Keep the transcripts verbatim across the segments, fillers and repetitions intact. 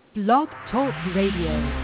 Blog Talk Radio.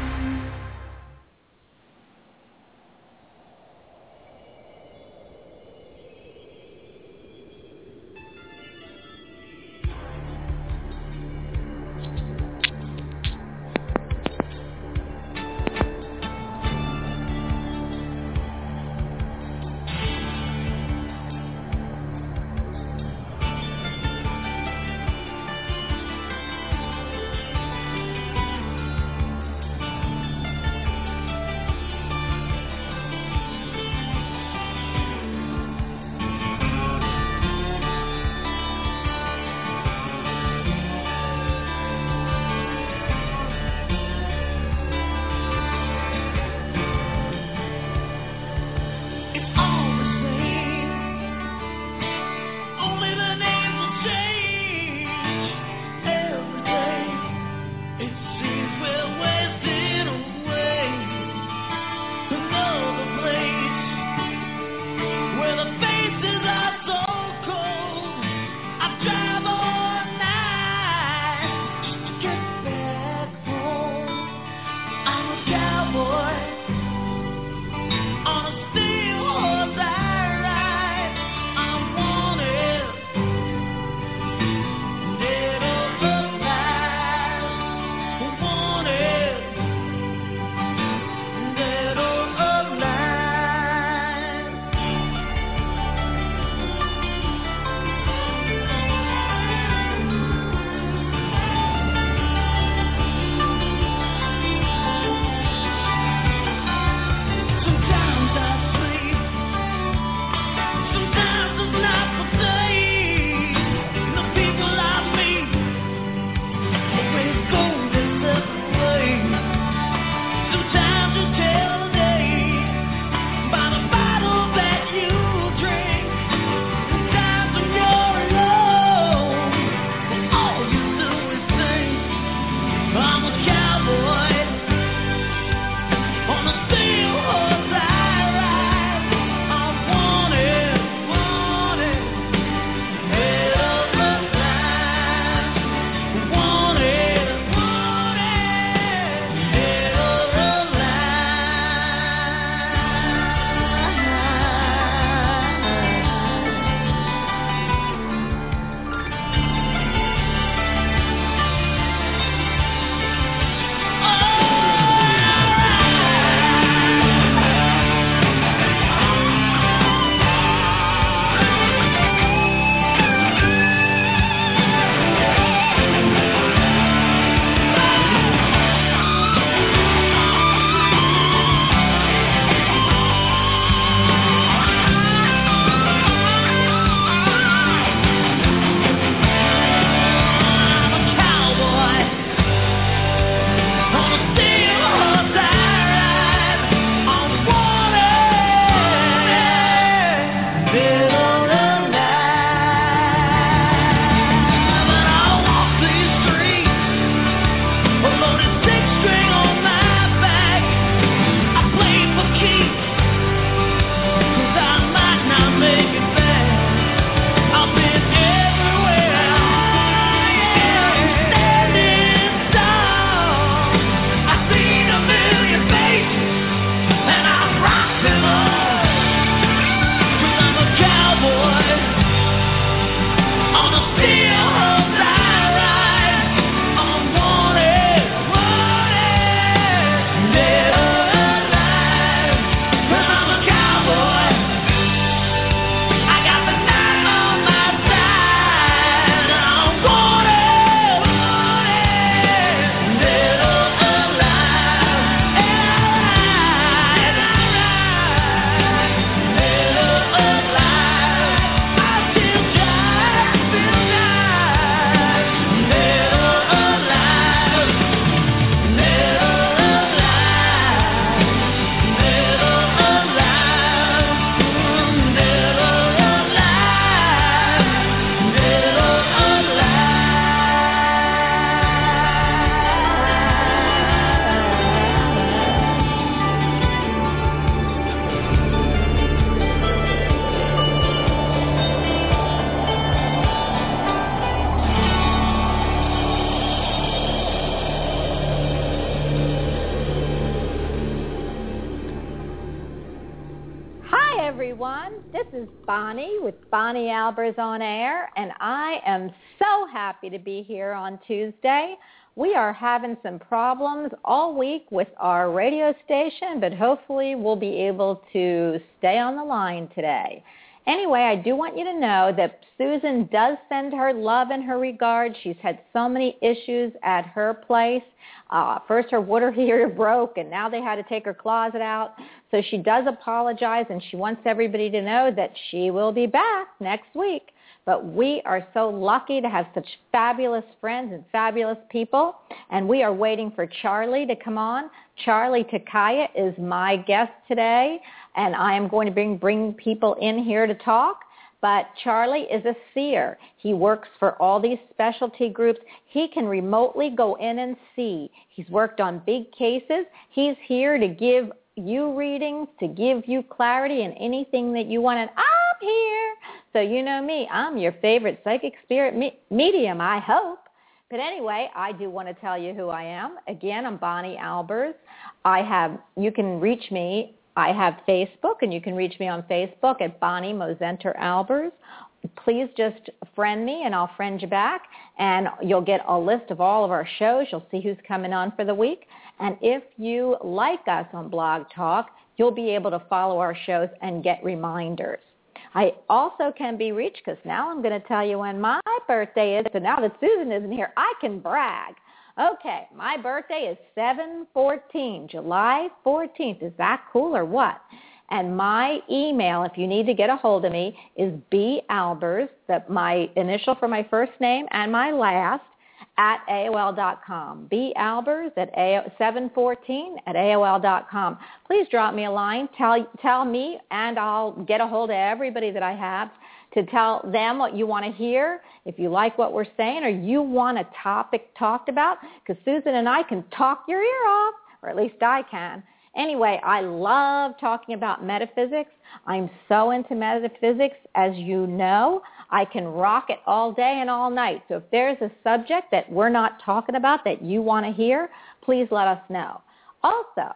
everyone. This is Bonnie with Bonnie Albers on Air, and I am so happy to be here on Tuesday. We are having some problems all week with our radio station, but hopefully we'll be able to stay on the line today. Anyway, I do want you to know that Susan does send her love and her regards. She's had so many issues at her place. Uh, first her water heater broke, and now they had to take her closet out. So she does apologize, and she wants everybody to know that she will be back next week. But we are so lucky to have such fabulous friends and fabulous people, and we are waiting for Charlie to come on. Charlie Takaya is my guest today, and I am going to bring, bring people in here to talk. But Charlie is a seer. He works for all these specialty groups. He can remotely go in and see. He's worked on big cases. He's here to give you readings, to give you clarity in anything that you want. And I'm here. So you know me. I'm your favorite psychic spirit me- medium, I hope. But anyway, I do want to tell you who I am. Again, I'm Bonnie Albers. I have, you can reach me. I have Facebook, and you can reach me on Facebook at Bonnie Mosenter Albers. Please just friend me, and I'll friend you back, and you'll get a list of all of our shows. You'll see who's coming on for the week. And if you like us on Blog Talk, you'll be able to follow our shows and get reminders. I also can be reached, because now I'm going to tell you when my birthday is. So now that Susan isn't here, I can brag. Okay, my birthday is seven fourteen, July fourteenth. Is that cool or what? And my email, if you need to get a hold of me, is balbers, that my initial for my first name and my last, at A O L dot com. balbers at seven fourteen at A O L dot com. Please drop me a line. Tell tell me, and I'll get a hold of everybody that I have to tell them what you want to hear, if you like what we're saying, or you want a topic talked about, because Susan and I can talk your ear off, or at least I can. Anyway, I love talking about metaphysics. I'm so into metaphysics, as you know. I can rock it all day and all night. So if there's a subject that we're not talking about that you want to hear, please let us know. Also,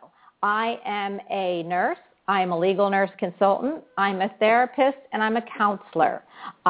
I am a nurse. I'm a legal nurse consultant. I'm a therapist, and I'm a counselor.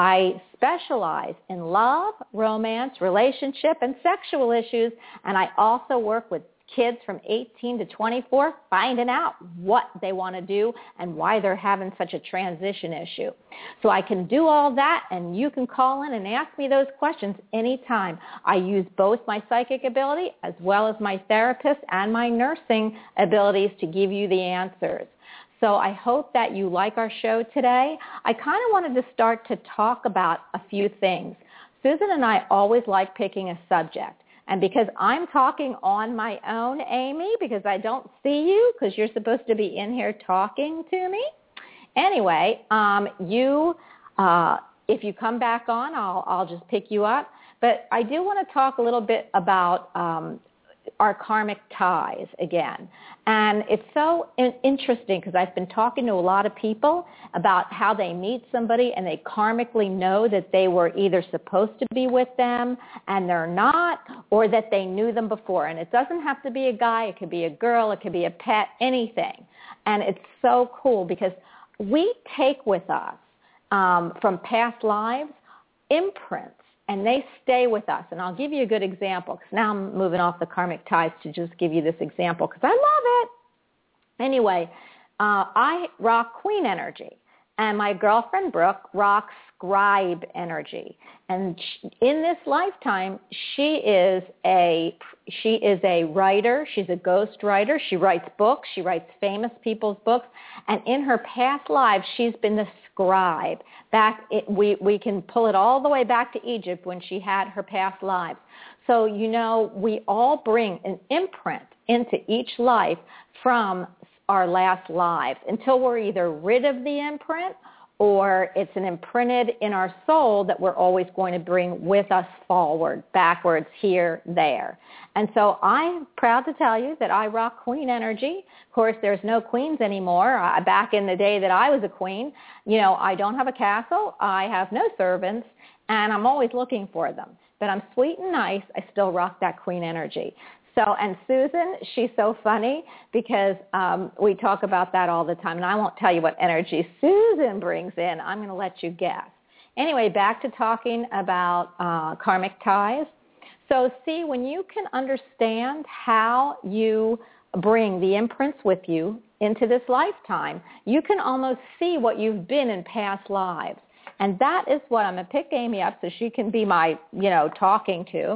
I specialize in love, romance, relationship, and sexual issues, and I also work with kids from eighteen to twenty-four, finding out what they want to do and why they're having such a transition issue. So I can do all that, and you can call in and ask me those questions anytime. I use both my psychic ability as well as my therapist and my nursing abilities to give you the answers. So I hope that you like our show today. I kind of wanted to start to talk about a few things. Susan and I always like picking a subject. And because I'm talking on my own, Amy, because I don't see you, because you're supposed to be in here talking to me. Anyway, um, you, uh, if you come back on, I'll, I'll just pick you up. But I do want to talk a little bit about um, our karmic ties again. And it's so in- interesting because I've been talking to a lot of people about how they meet somebody and they karmically know that they were either supposed to be with them and they're not, or that they knew them before. And it doesn't have to be a guy. It could be a girl. It could be a pet, anything. And it's so cool because we take with us um, from past lives imprints. And they stay with us. And I'll give you a good example, because now I'm moving off the karmic ties to just give you this example, because I love it. Anyway, uh, I rock queen energy, and my girlfriend Brooke rocks scribe energy. And she, in this lifetime, she is a she is a writer. She's a ghost writer. She writes books. She writes famous people's books. And in her past lives, she's been the scribe. Back, it, we we can pull it all the way back to Egypt when she had her past lives. So you know, we all bring an imprint into each life from our last lives until we're either rid of the imprint, or it's an imprinted in our soul that we're always going to bring with us forward, backwards, here, there. And so I'm proud to tell you that I rock queen energy. Of course, there's no queens anymore. Uh, back in the day that I was a queen, you know, I don't have a castle. I have no servants, and I'm always looking for them. But I'm sweet and nice. I still rock that queen energy. So, and Susan, she's so funny because um, we talk about that all the time, and I won't tell you what energy Susan brings in. I'm going to let you guess. Anyway, back to talking about uh, karmic ties. So see, when you can understand how you bring the imprints with you into this lifetime, you can almost see what you've been in past lives. And that is what I'm going to pick Amy up so she can be my, you know, talking to.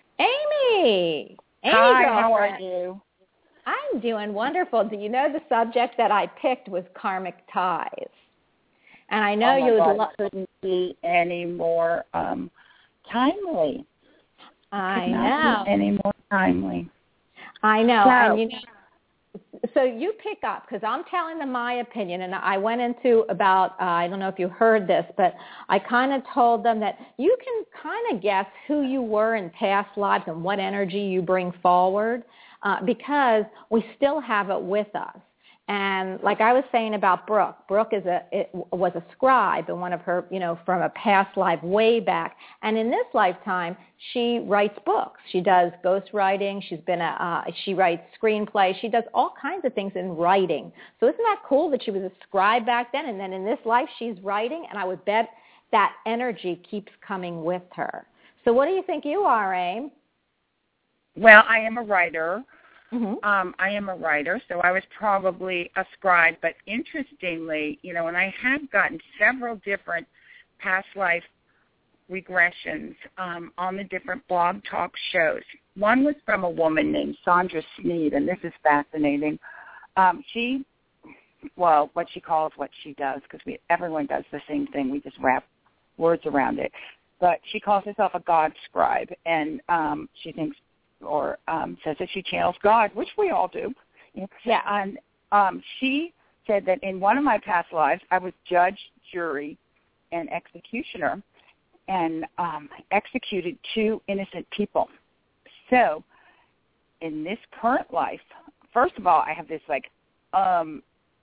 Amy! Amy, hi, girlfriend. How are you? I'm doing wonderful. Do you know the subject that I picked was karmic ties? And I know oh you would lo- couldn't be any more um, timely. I Could know. not be any more timely. I know. So, and you know, so you pick up, because I'm telling them my opinion, and I went into about, uh, I don't know if you heard this, but I kind of told them that you can kind of guess who you were in past lives and what energy you bring forward, uh, because we still have it with us. And like I was saying about Brooke, Brooke is a it was a scribe in one of her, you know, from a past life way back. And in this lifetime, she writes books. She does ghostwriting. She's been a uh, she writes screenplays. She does all kinds of things in writing. So isn't that cool that she was a scribe back then? And then in this life, she's writing. And I would bet that energy keeps coming with her. So what do you think you are, Aim? Well, I am a writer. Mm-hmm. Um, I am a writer, so I was probably a scribe. But interestingly, you know, and I have gotten several different past life regressions um, on the different blog talk shows. One was from a woman named Sandra Sneed, and this is fascinating. Um, she, well, what she calls what she does, because we everyone does the same thing. We just wrap words around it. But she calls herself a God scribe, and um, she thinks or um, says that she channels God, which we all do. Yeah. And um, she said that in one of my past lives, I was judge, jury, and executioner, and um, executed two innocent people. So in this current life, first of all, I have this like um,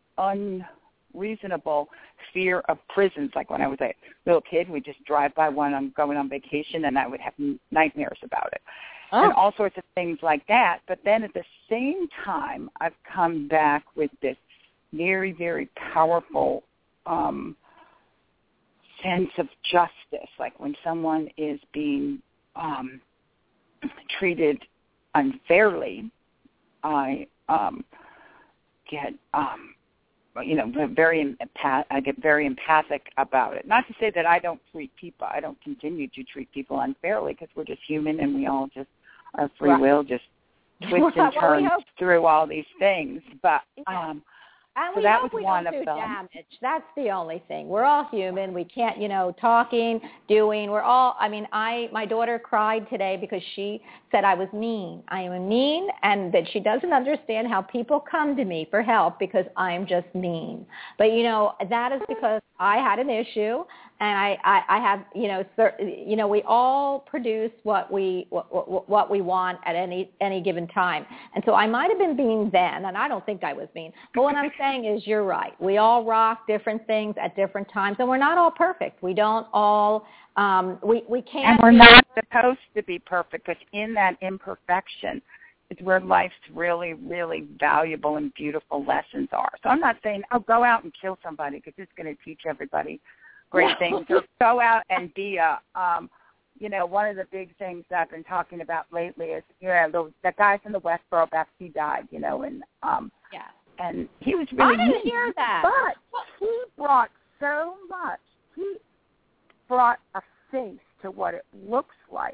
unreasonable fear of prisons. Like when I was a little kid, we'd just drive by one on going on vacation, and I would have nightmares about it. Oh. And all sorts of things like that. But then at the same time, I've come back with this very, very powerful um, sense of justice. Like when someone is being um, treated unfairly, I um, get, um, you know, very empath- I get very empathic about it. Not to say that I don't treat people. I don't continue to treat people unfairly, because we're just human, and we all just our free right. will just twists and turns well, through all these things. But um, and so we that hope was we one don't of do them. Damage. That's the only thing. We're all human. We can't, you know, talking, doing. We're all. I mean, I my daughter cried today because she said I was mean. I am mean, and that she doesn't understand how people come to me for help because I'm just mean. But you know, that is because I had an issue. And I, I, I have, you know, cer- you know, we all produce what we what, what, what we want at any any given time. And so I might have been mean then, and I don't think I was mean. But what I'm saying is, you're right. We all rock different things at different times, and we're not all perfect. We don't all, um, we we can't. And we're be not supposed to be perfect, because in that imperfection is where life's really, really valuable and beautiful lessons are. So I'm not saying, oh, go out and kill somebody, because it's going to teach everybody great things, or go out and be a, um, you know, one of the big things that I've been talking about lately is, you know, the, the guy from the Westboro Baptist, he died, you know, and um, yeah. and he was really I didn't neat, hear that. But he brought so much. He brought a face to what it looks like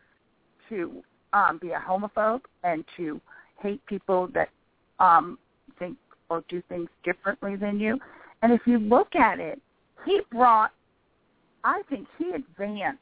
to um, be a homophobe and to hate people that um, think or do things differently than you. And if you look at it, he brought, I think he advanced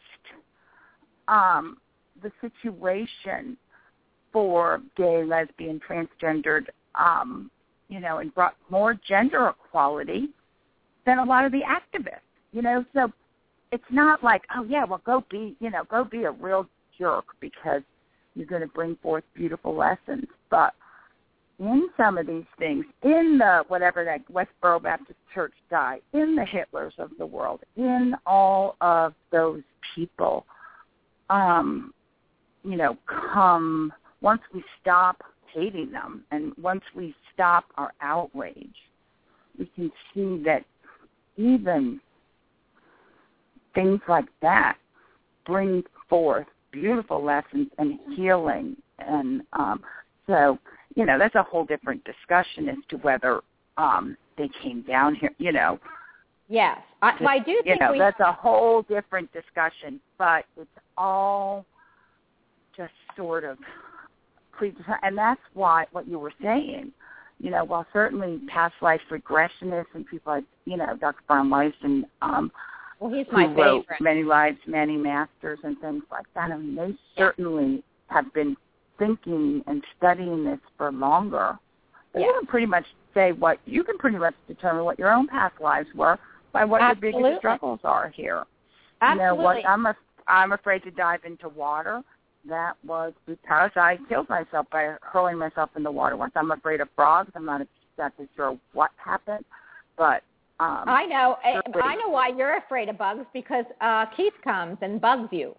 um, the situation for gay, lesbian, transgendered, um, you know, and brought more gender equality than a lot of the activists, you know. So it's not like, oh, yeah, well, go be, you know, go be a real jerk because you're going to bring forth beautiful lessons. But in some of these things, in the whatever that Westboro Baptist Church died, in the Hitlers of the world, in all of those people, um, you know, come once we stop hating them and once we stop our outrage, we can see that even things like that bring forth beautiful lessons and healing. And um, so, you know, that's a whole different discussion as to whether um, they came down here, you know. Yes. I, to, I do think you know, we... that's a whole different discussion, but it's all just sort of, and that's why what you were saying, you know, while certainly past life regressionists and people like, you know, Doctor Brian Weiss and um, well, he's my who wrote favorite. Many Lives, Many Masters and things like that, I mean, they certainly have been thinking and studying this for longer. But yeah. You can pretty much say what, you can pretty much determine what your own past lives were by what Absolutely. your biggest struggles are here. Absolutely. You know, what I'm, a, I'm afraid to dive into water. That was because I killed myself by hurling myself in the water once. I'm afraid of frogs. I'm not exactly sure what happened, but um, I know. I, I know why you're afraid of bugs, because uh, Keith comes and bugs you.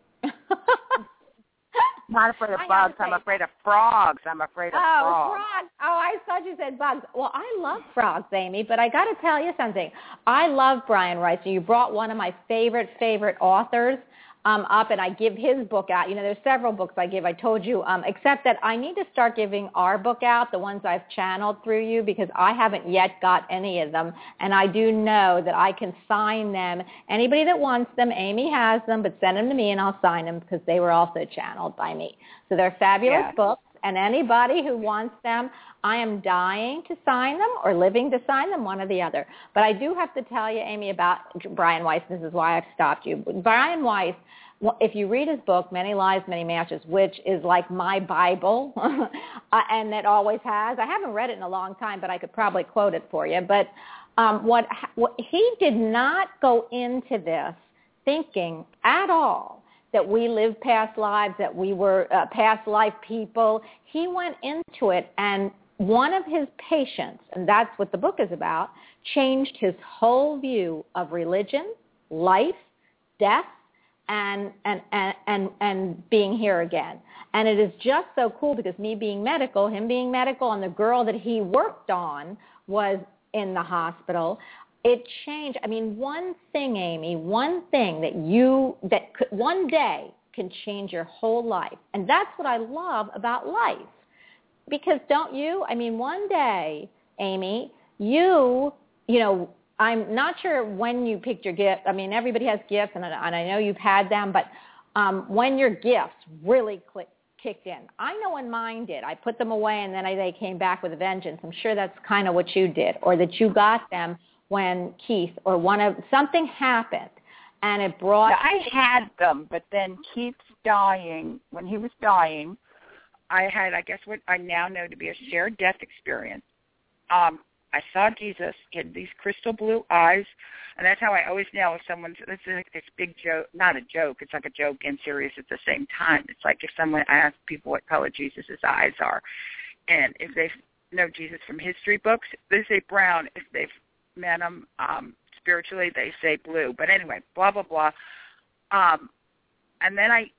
Not afraid of I bugs. I'm afraid of frogs. I'm afraid of oh, frogs. frogs. Oh, I thought you said bugs. Well, I love frogs, Amy, but I got to tell you something. I love Brian Weiss. You brought one of my favorite, favorite authors um, up, and I give his book out. You know, there's several books I give. I told you, um, except that I need to start giving our book out, the ones I've channeled through you, because I haven't yet got any of them, and I do know that I can sign them. Anybody that wants them, Amy has them, but send them to me, and I'll sign them because they were also channeled by me. So they're fabulous yes. books, and anybody who wants them, I am dying to sign them or living to sign them, one or the other. But I do have to tell you, Amy, about Brian Weiss. This is why I've stopped you. Brian Weiss, if you read his book, Many Lives, Many Masters, which is like my Bible, and it always has. I haven't read it in a long time, but I could probably quote it for you. But um, what, what he did not go into this thinking at all that we lived past lives, that we were uh, past life people. He went into it, and one of his patients, and that's what the book is about, changed his whole view of religion, life, death, and and and and, and being here again. And it is just so cool because me being medical, him being medical, and the girl that he worked on was in the hospital. It changed. I mean, one thing, Amy, one thing that you, that could, one day can change your whole life. And that's what I love about life. Because don't you? I mean, one day, Amy, you, you know, I'm not sure when you picked your gift. I mean, everybody has gifts, and I, and I know you've had them, but um, when your gifts really click, kicked in. I know when mine did. I put them away, and then I, they came back with a vengeance. I'm sure that's kind of what you did, or that you got them when Keith or one of something happened, and it brought. Now, I had them, but then Keith's dying. When he was dying, I had, I guess, what I now know to be a shared death experience. Um, I saw Jesus. He had these crystal blue eyes, and that's how I always know if someone's. This is like this big joke, not a joke. It's like a joke and serious at the same time. It's like if someone I ask people what color Jesus' eyes are, and if they know Jesus from history books, they say brown. If they've met him um, spiritually, they say blue. But anyway, blah, blah, blah. Um, and then I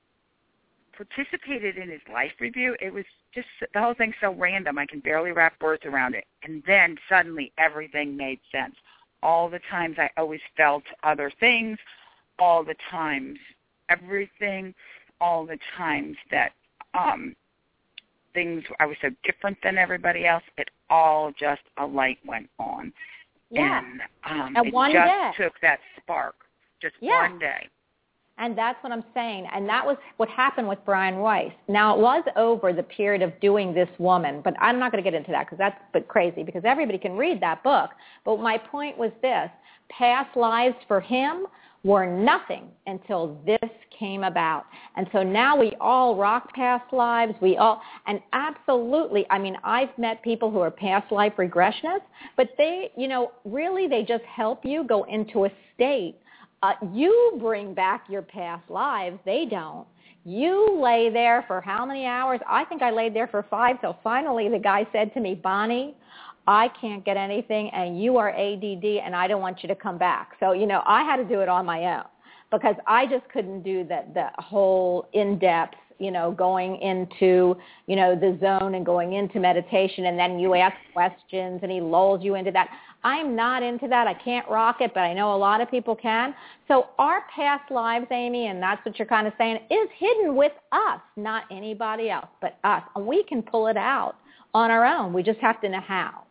participated in his life review. It was just, the whole thing's so random, I can barely wrap words around it. And then suddenly everything made sense. All the times I always felt other things, all the times everything, all the times that um, things, I was so different than everybody else, it all just, a light went on. Yeah. And, um, and it one just day. took that spark, just yeah. one day. And that's what I'm saying. And that was what happened with Brian Weiss. Now, it was over the period of doing This Woman, but I'm not going to get into that because that's a bit crazy because everybody can read that book. But my point was this. Past lives for him were nothing until this came about. And so now we all rock past lives. We all, and absolutely, I mean, I've met people who are past life regressionists, but they, you know, really they just help you go into a state. Uh, you bring back your past lives. They don't. You lay there for how many hours? I think I laid there for five till finally the guy said to me, Bonnie, I can't get anything, and you are A D D, and I don't want you to come back. So, you know, I had to do it on my own because I just couldn't do the, the whole in-depth, you know, going into, you know, the zone and going into meditation, and then you ask questions and he lulls you into that. I'm not into that. I can't rock it, but I know a lot of people can. So our past lives, Amy, and that's what you're kind of saying, is hidden with us, not anybody else but us. And we can pull it out on our own. We just have to know how.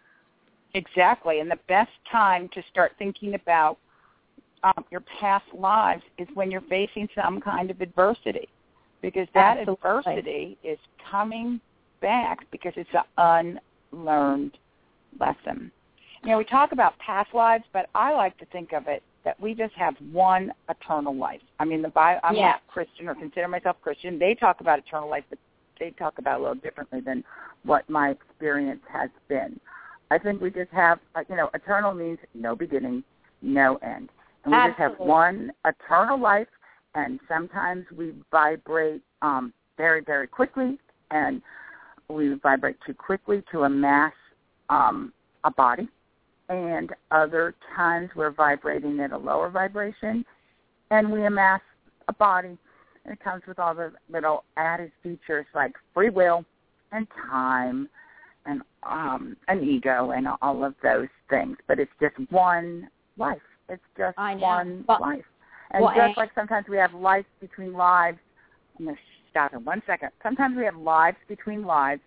Exactly. And the best time to start thinking about um, your past lives is when you're facing some kind of adversity, because that Absolutely. adversity is coming back because it's an unlearned lesson. You know, we talk about past lives, but I like to think of it that we just have one eternal life. I mean, the Bible, I'm yeah. not Christian or consider myself Christian. They talk about eternal life, but they talk about it a little differently than what my experience has been. I think we just have, you know, eternal means no beginning, no end. And we Absolutely. just have one eternal life, and sometimes we vibrate um, very, very quickly, and we vibrate too quickly to amass um, a body. And other times we're vibrating at a lower vibration, and we amass a body. And it comes with all the little added features like free will and time and um, an ego and all of those things. But it's just one life. It's just one but, life. And well, just and, like sometimes we have lives between lives, I'm going to stop in one second. Sometimes we have lives between lives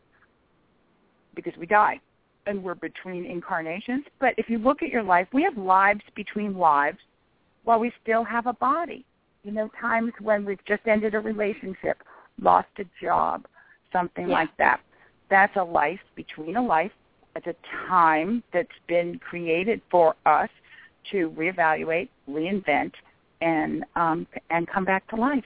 because we die. And we're between incarnations. But if you look at your life, we have lives between lives while we still have a body. You know, times when we've just ended a relationship, lost a job, something yeah. like that. That's a life between a life. It's a time that's been created for us to reevaluate, reinvent, and um, and come back to life.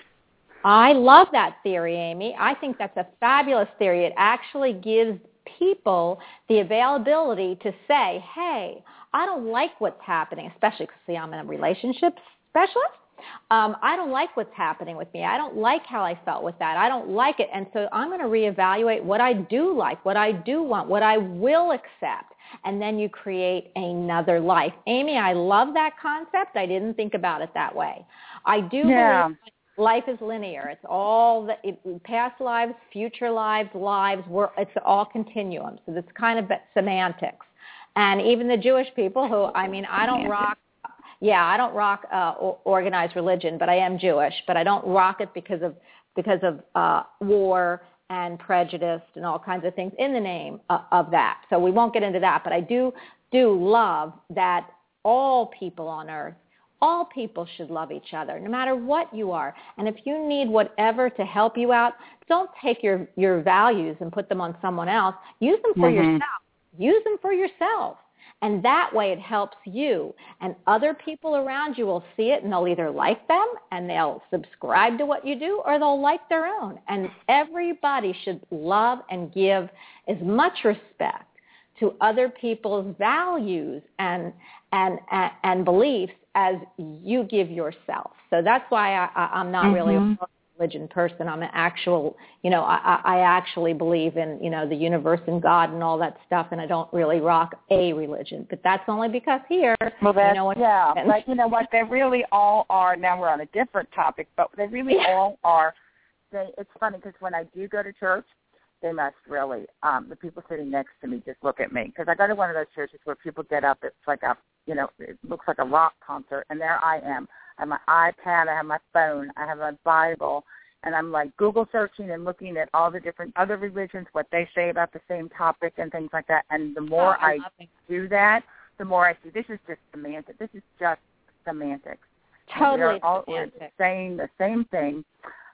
I love that theory, Amy. I think that's a fabulous theory. It actually gives people the availability to say, hey, I don't like what's happening, especially because, see, I'm a relationship specialist. Um, I don't like what's happening with me. I don't like how I felt with that. I don't like it. And so I'm going to reevaluate what I do like, what I do want, what I will accept. And then you create another life. Amy, I love that concept. I didn't think about it that way. I do yeah. believe life is linear. It's all the it, past lives, future lives, lives. We're, it's all continuum. So it's kind of semantics. And even the Jewish people who, I mean, I don't rock, yeah, I don't rock uh, organized religion, but I am Jewish. But I don't rock it because of because of uh, war and prejudice and all kinds of things in the name uh, of that. So we won't get into that. But I do do love that all people on earth, all people should love each other, no matter what you are. And if you need whatever to help you out, don't take your, your values and put them on someone else. Use them for mm-hmm. yourself. Use them for yourself. And that way it helps you. And other people around you will see it, and they'll either like them and they'll subscribe to what you do, or they'll like their own. And everybody should love and give as much respect to other people's values and and and, and beliefs as you give yourself. So that's why I, I, I'm not mm-hmm. really a religion person. I'm an actual, you know, I, I actually believe in, you know, the universe and God and all that stuff, and I don't really rock a religion. But that's only because here, well, that's, you know, yeah, but you know what, they really all are, now we're on a different topic, but they really yeah. all are, they, it's funny because when I do go to church, they must really, um, the people sitting next to me just look at me. Because I go to one of those churches where people get up, it's like a, you know, it looks like a rock concert, and there I am. I have my iPad, I have my phone, I have my Bible, and I'm like Google searching and looking at all the different other religions, what they say about the same topic and things like that. And the more oh, I, I do that, the more I see this is just semantics. This is just semantics. Totally all, semantics. We're saying the same thing.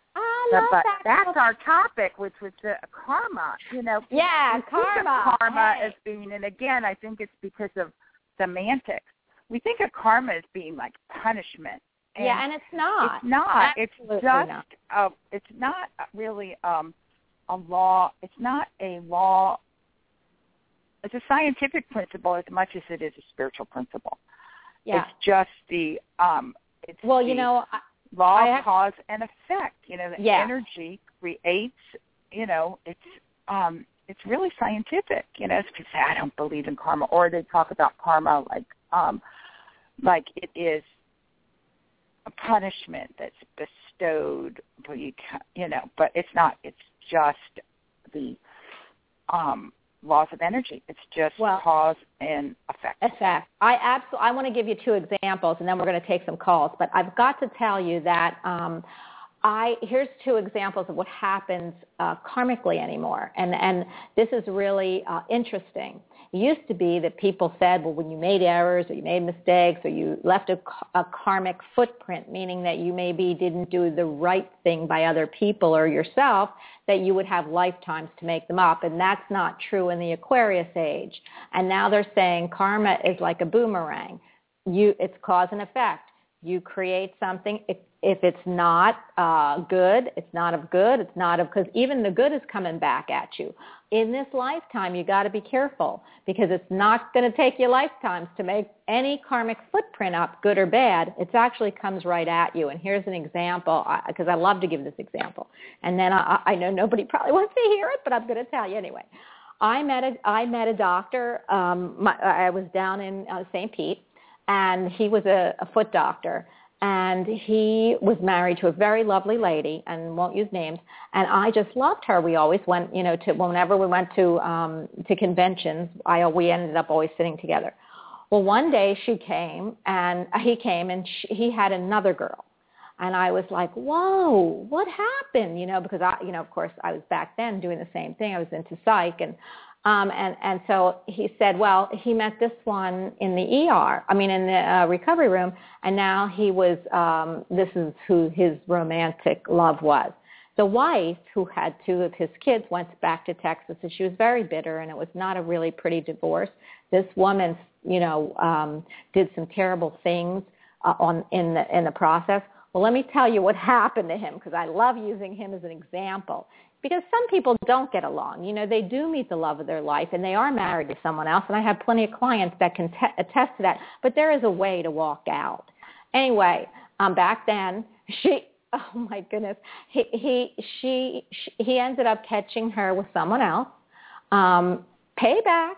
I but, love but that. that's our topic, which was the karma. You know, yeah, we karma. Think of karma hey. as being, and again, I think it's because of semantics. We think of karma as being like punishment. And yeah, and it's not. It's not. Absolutely it's just. Not. Uh, it's not really um, a law. It's not a law. It's a scientific principle as much as it is a spiritual principle. Yeah. It's just the. Um, it's well, the you know, I, law I of have, cause and effect. You know, the yeah. energy creates. You know, it's. Um, it's really scientific. You know, people say I don't believe in karma, or they talk about karma like. Um, like it is a punishment that's bestowed, you know, but it's not. It's just the um, laws of energy. It's just well, cause and effect. Effect. I absolutely. I want to give you two examples, and then we're going to take some calls. But I've got to tell you that um, I here's two examples of what happens uh, karmically anymore, and and this is really uh, interesting. It used to be that people said, well, when you made errors or you made mistakes or you left a, a karmic footprint, meaning that you maybe didn't do the right thing by other people or yourself, that you would have lifetimes to make them up. And that's not true in the Aquarius age. And now they're saying karma is like a boomerang. You, it's cause and effect. You create something. If, if it's not uh, good, it's not of good. It's not of, because even the good is coming back at you. In this lifetime, you got to be careful because it's not going to take you lifetimes to make any karmic footprint up, good or bad. It actually comes right at you. And here's an example, because I, I love to give this example. And then I, I know nobody probably wants to hear it, but I'm going to tell you anyway. I met a, I met a doctor. Um, my, I was down in uh, Saint Pete, and he was a, a foot doctor. And he was married to a very lovely lady, and won't use names. And I just loved her. We always went, you know, to whenever we went to um, to conventions, I we ended up always sitting together. Well, one day she came, and he came, and she, he had another girl, and I was like, "Whoa, what happened?" You know, because I, you know, of course, I was back then doing the same thing. I was into psych, and Um, and, and so he said, well, he met this one in the E R, I mean, in the uh, recovery room, and now he was, um, this is who his romantic love was. The wife, who had two of his kids, went back to Texas, and she was very bitter, and it was not a really pretty divorce. This woman, you know, um, did some terrible things uh, on in the in the process. Well, let me tell you what happened to him, because I love using him as an example. Because some people don't get along. You know, they do meet the love of their life, and they are married to someone else, and I have plenty of clients that can te- attest to that. But there is a way to walk out. Anyway, um, back then, she, oh my goodness, he, he, she, she, he ended up catching her with someone else, um, payback.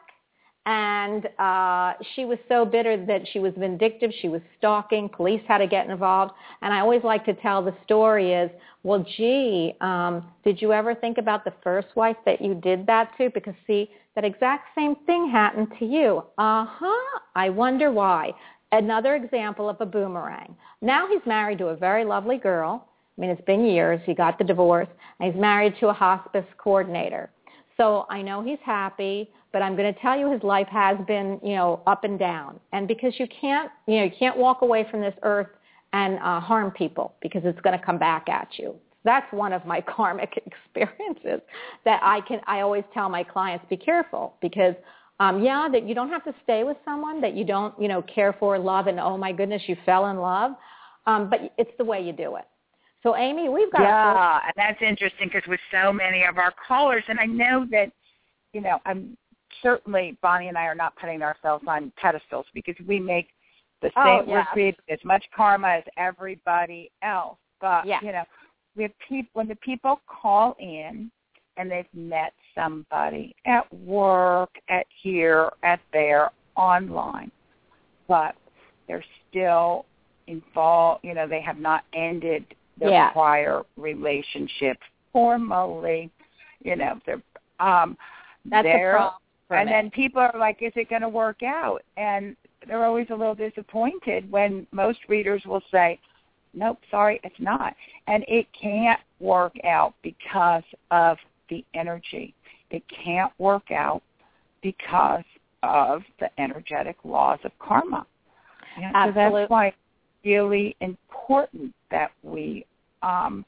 And uh, she was so bitter that she was vindictive. She was stalking. Police had to get involved. And I always like to tell the story is, well, gee, um, did you ever think about the first wife that you did that to? Because, see, that exact same thing happened to you. Uh-huh. I wonder why. Another example of a boomerang. Now he's married to a very lovely girl. I mean, it's been years. He got the divorce. And he's married to a hospice coordinator. So I know he's happy, but I'm going to tell you his life has been, you know, up and down. And because you can't, you know, you can't walk away from this earth and uh, harm people, because it's going to come back at you. That's one of my karmic experiences that I can, I always tell my clients, be careful, because um, yeah, that you don't have to stay with someone that you don't, you know, care for, love, and oh my goodness, you fell in love. Um, but it's the way you do it. So, Amy, we've got... Yeah, and that's interesting, because with so many of our callers, and I know that, you know, I'm certainly, Bonnie and I are not putting ourselves on pedestals, because we make the same, oh, yeah. we're creating as much karma as everybody else. But, yeah. you know, we have people, when the people call in and they've met somebody at work, at here, at there, online, but they're still involved, you know, they have not ended their yeah. prior relationship formally, you know, they're, um, That's they're, a problem for and me. then people are like, is it going to work out? And they're always a little disappointed when most readers will say, nope, sorry, it's not. And it can't work out because of the energy. It can't work out because of the energetic laws of karma. You know, so that's why it's really important that we, um,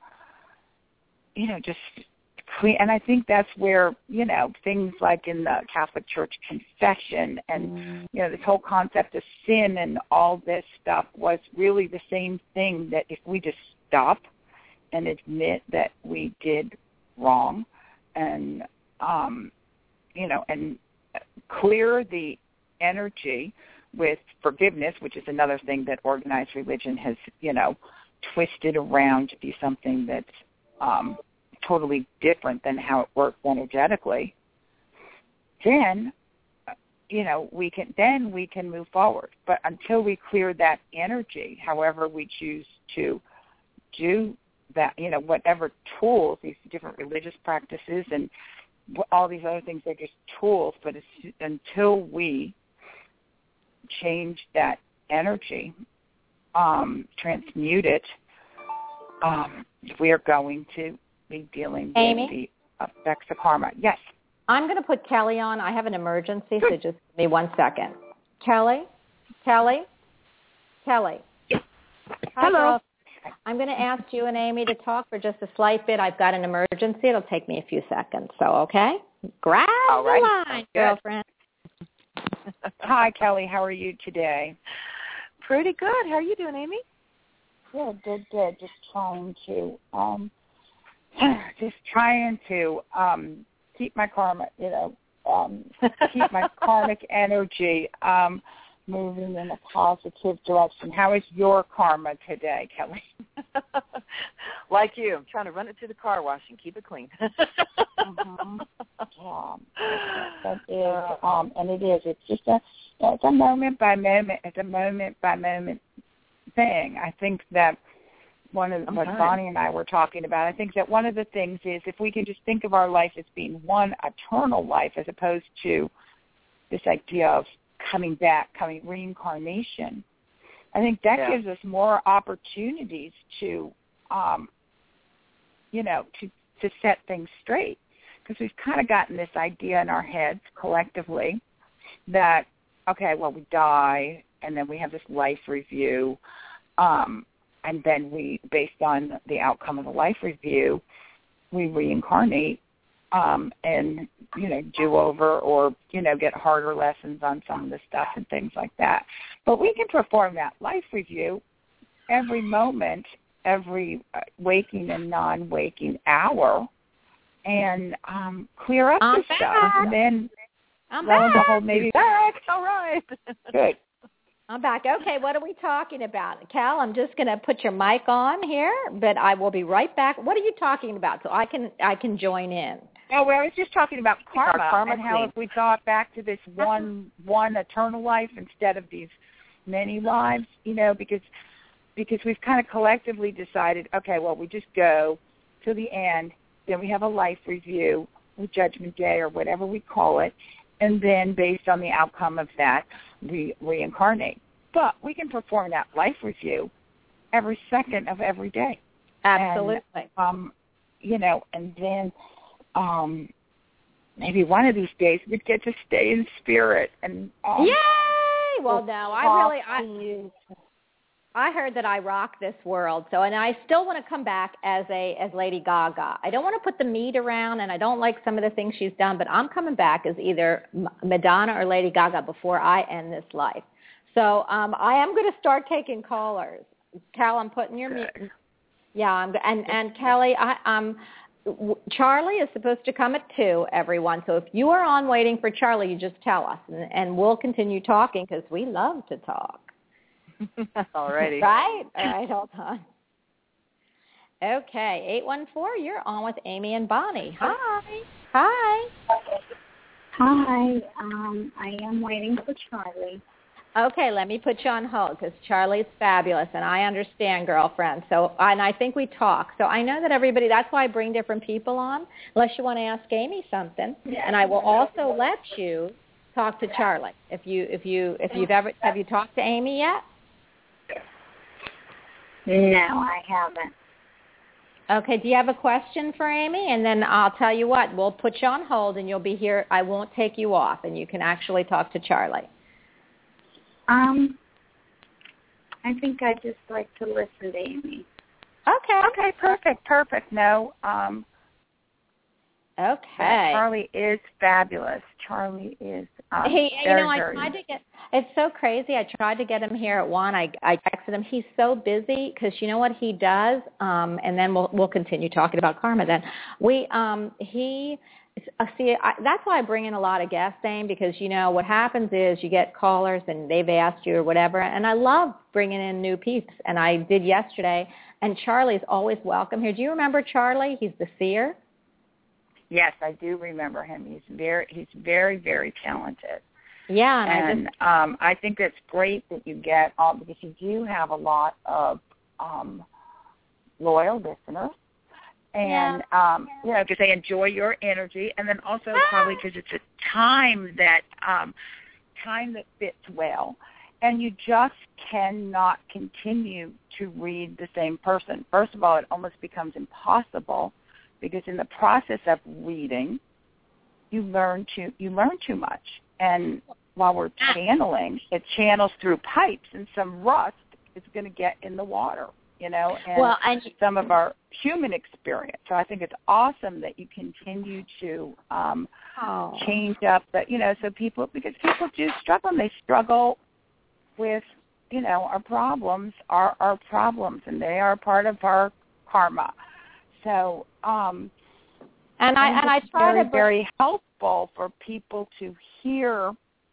you know, just clean. And I think that's where, you know, things like in the Catholic Church confession and, mm. you know, this whole concept of sin and all this stuff was really the same thing, that if we just stop and admit that we did wrong and, um, you know, and clear the energy with forgiveness, which is another thing that organized religion has, you know, twisted around to be something that's um, totally different than how it works energetically, then, you know, we can, then we can move forward. But until we clear that energy, however we choose to do that, you know, whatever tools, these different religious practices and all these other things, they're just tools. But it's, until we change that energy, um, transmute it, um, we are going to be dealing Amy? with the effects of karma. Yes. I'm going to put Kelly on. I have an emergency, so just give me one second. Kelly? Kelly? Kelly? Hi, Hello. girl. I'm going to ask you and Amy to talk for just a slight bit. I've got an emergency. It'll take me a few seconds. So, okay? Grab All right. the line, girlfriend. Hi, Kelly. How are you today? Pretty good. How are you doing, Amy? Good, good, good. Just trying to, um, just trying to um, keep my karma, you know, um, keep my karmic energy um, moving in a positive direction. How is your karma today, Kelly? Like you, I'm trying to run it through the car wash and keep it clean. mm-hmm. Yeah, that is, um, and it is. It's just a, it's a moment by moment. It's a moment by moment thing. I think that one of what Bonnie and I were talking about, I think that one of the things is if we can just think of our life as being one eternal life as opposed to this idea of coming back, coming reincarnation, I think that yeah. gives us more opportunities to, um, you know, to, to set things straight. Because we've kind of gotten this idea in our heads collectively that, okay, well, we die, and then we have this life review, um, and then we, based on the outcome of the life review, we reincarnate um, and, you know, do over or, you know, get harder lessons on some of the stuff and things like that. But we can perform that life review every moment, every waking and non-waking hour, and um, clear up I'm the back. stuff. And then, I'm lo and back. behold, maybe back. All right. Good. I'm back. Okay, what are we talking about? Cal, I'm just going to put your mic on here, but I will be right back. What are you talking about so I can I can join in? Oh, well, I was just talking about karma, karma and how clean. if we thought back to this one one eternal life instead of these many lives, you know, because because we've kind of collectively decided, okay, well, we just go to the end, then we have a life review, or Judgment Day, or whatever we call it, and then based on the outcome of that, we reincarnate. But we can perform that life review every second of every day. Absolutely. And, um, you know, and then um, maybe one of these days we'd get to stay in spirit. And um, Yay! Well, no, I really, I, I heard that I rock this world. So, and I still want to come back as a as Lady Gaga. I don't want to put the meat around, and I don't like some of the things she's done, but I'm coming back as either Madonna or Lady Gaga before I end this life. So um, I am going to start taking callers. Cal, I'm putting your meat. Yeah, I'm, and and Kelly, I, um, Charlie is supposed to come at two, everyone. So if you are on waiting for Charlie, you just tell us, and, and we'll continue talking because we love to talk. All righty. Right? All right, hold on. Okay, eight one four, you're on with Amy and Bonnie. Hi. Hi. Hi. Um, I am waiting for Charlie. Okay, let me put you on hold because Charlie's fabulous, and I understand, girlfriend. So, and I think we talk. So I know that everybody, that's why I bring different people on, unless you want to ask Amy something. And I will also let you talk to Charlie. If you, if you, if you've ever, have you talked to Amy yet? No, I haven't. Okay, do you have a question for Amy? And then I'll tell you what, we'll put you on hold, and you'll be here. I won't take you off, and you can actually talk to Charlie. Um, I think I'd just like to listen to Amy. Okay. Okay, perfect, perfect. No, um, Okay. Charlie is fabulous. Charlie is um, Hey, you very, know, I very... tried to get, it's so crazy. I tried to get him here at one. I, I texted him. He's so busy because you know what he does? Um, and then we'll, we'll continue talking about karma then. We, um, he... Uh, see, I, that's why I bring in a lot of guests, Amy, because, you know, what happens is you get callers and they've asked you or whatever, and I love bringing in new peeps, and I did yesterday, and Charlie's always welcome here. Do you remember Charlie? He's the seer. Yes, I do remember him. He's very, he's very, very talented. Yeah, and, and I just, um, I think that's great that you get all, because you do have a lot of um, loyal listeners. And, yeah. um, you know, because they enjoy your energy, and then also probably because it's a time that um, time that fits well. And you just cannot continue to read the same person. First of all, it almost becomes impossible because in the process of reading, you learn too, you learn too much. And while we're channeling, it channels through pipes, and some rust is going to get in the water. You know, and, well, and some of our human experience. So I think it's awesome that you continue to um, oh. change up the, you know, so people, because people do struggle, and they struggle with, you know, our problems are our problems, and they are part of our karma. So, um, and I and I try very, to bring- very helpful for people to hear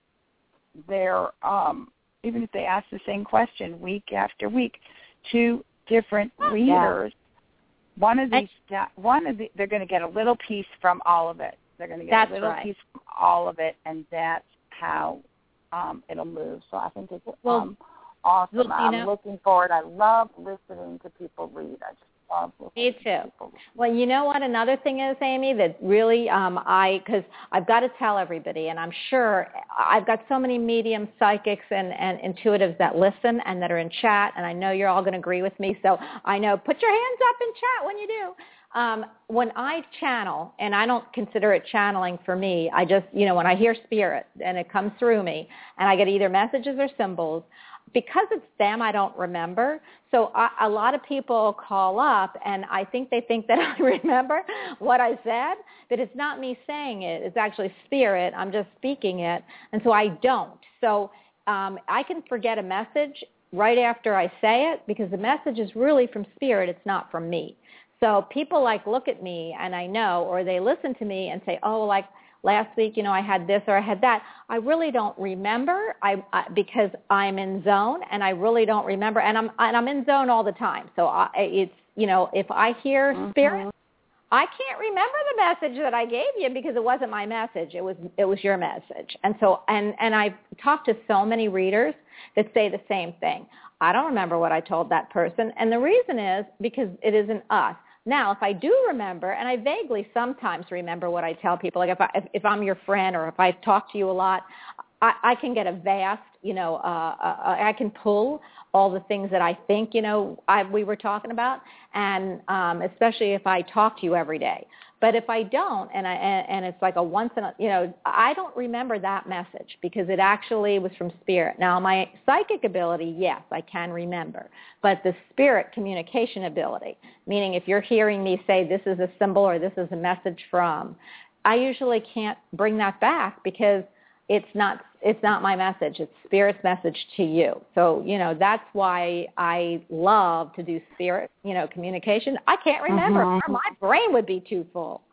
their, um, even if they ask the same question week after week, to different readers. Yeah. One of these, one of the, they're going to get a little piece from all of it. They're going to get that's a little right. piece from all of it, and that's how um, it'll move. So I think it's well, um, awesome. well, I'm know, looking forward. I love listening to people read. I just love listening me to too. people read. Well, you know what? Another thing is, Amy, that really um, I, because I've got to tell everybody, and I'm sure I've got so many mediums, psychics, and, and intuitives that listen and that are in chat, and I know you're all going to agree with me. So I know, put your hands up in chat when you do. Um, when I channel, and I don't consider it channeling for me, I just, you know, when I hear spirit and it comes through me, and I get either messages or symbols, because it's them, I don't remember. So I, a lot of people call up, and I think they think that I remember what I said, but it's not me saying it. It's actually spirit. I'm just speaking it, and so I don't. So um, I can forget a message right after I say it because the message is really from spirit. It's not from me. So people like look at me, and I know, or they listen to me and say, oh, like, last week, you know, I had this or I had that. I really don't remember I, I because I'm in zone, and I really don't remember. And I'm and I'm in zone all the time. So I, it's, you know, if I hear Mm-hmm. spirit, I can't remember the message that I gave you because it wasn't my message. It was it was your message. And so and and I've talked to so many readers that say the same thing. I don't remember what I told that person, and the reason is because it isn't us. Now, if I do remember, and I vaguely sometimes remember what I tell people, like if, I, if, if I'm your friend or if I talk to you a lot, I, I can get a vast, you know, uh, uh, I can pull all the things that I think, you know, I, we were talking about, and um, especially if I talk to you every day. But if I don't, and I and, and it's like a once in a, you know, I don't remember that message because it actually was from spirit. Now, my psychic ability, yes, I can remember, but the spirit communication ability, meaning if you're hearing me say this is a symbol or this is a message from, I usually can't bring that back because it's not it's not my message. It's spirit's message to you. So, you know, that's why I love to do spirit, you know, communication. I can't remember. Mm-hmm. My brain would be too full.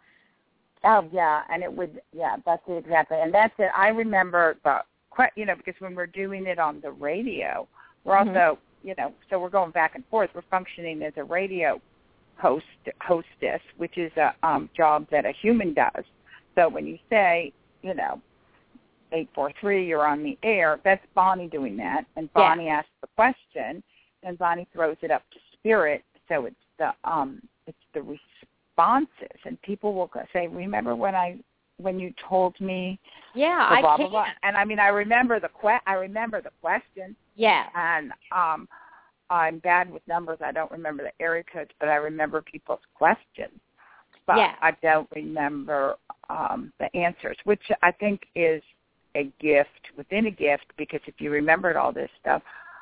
Oh, yeah, and it would, yeah, that's it exactly. And that's it. I remember, the, you know, because when we're doing it on the radio, we're also, mm-hmm. you know, so we're going back and forth. We're functioning as a radio host, hostess, which is a um, job that a human does. So when you say, you know, eight four three, you're on the air, that's Bonnie doing that. And Bonnie yeah. asks the question, and Bonnie throws it up to spirit. So it's the um, it's the responses, and people will say, "Remember when I when you told me?" Yeah, blah, I blah, can't. Blah. And I mean, I remember the que- I remember the question. Yeah. And um, I'm bad with numbers. I don't remember the area codes, but I remember people's questions. But yeah. I don't remember um, the answers, which I think is a gift within a gift, because if you remembered all this stuff,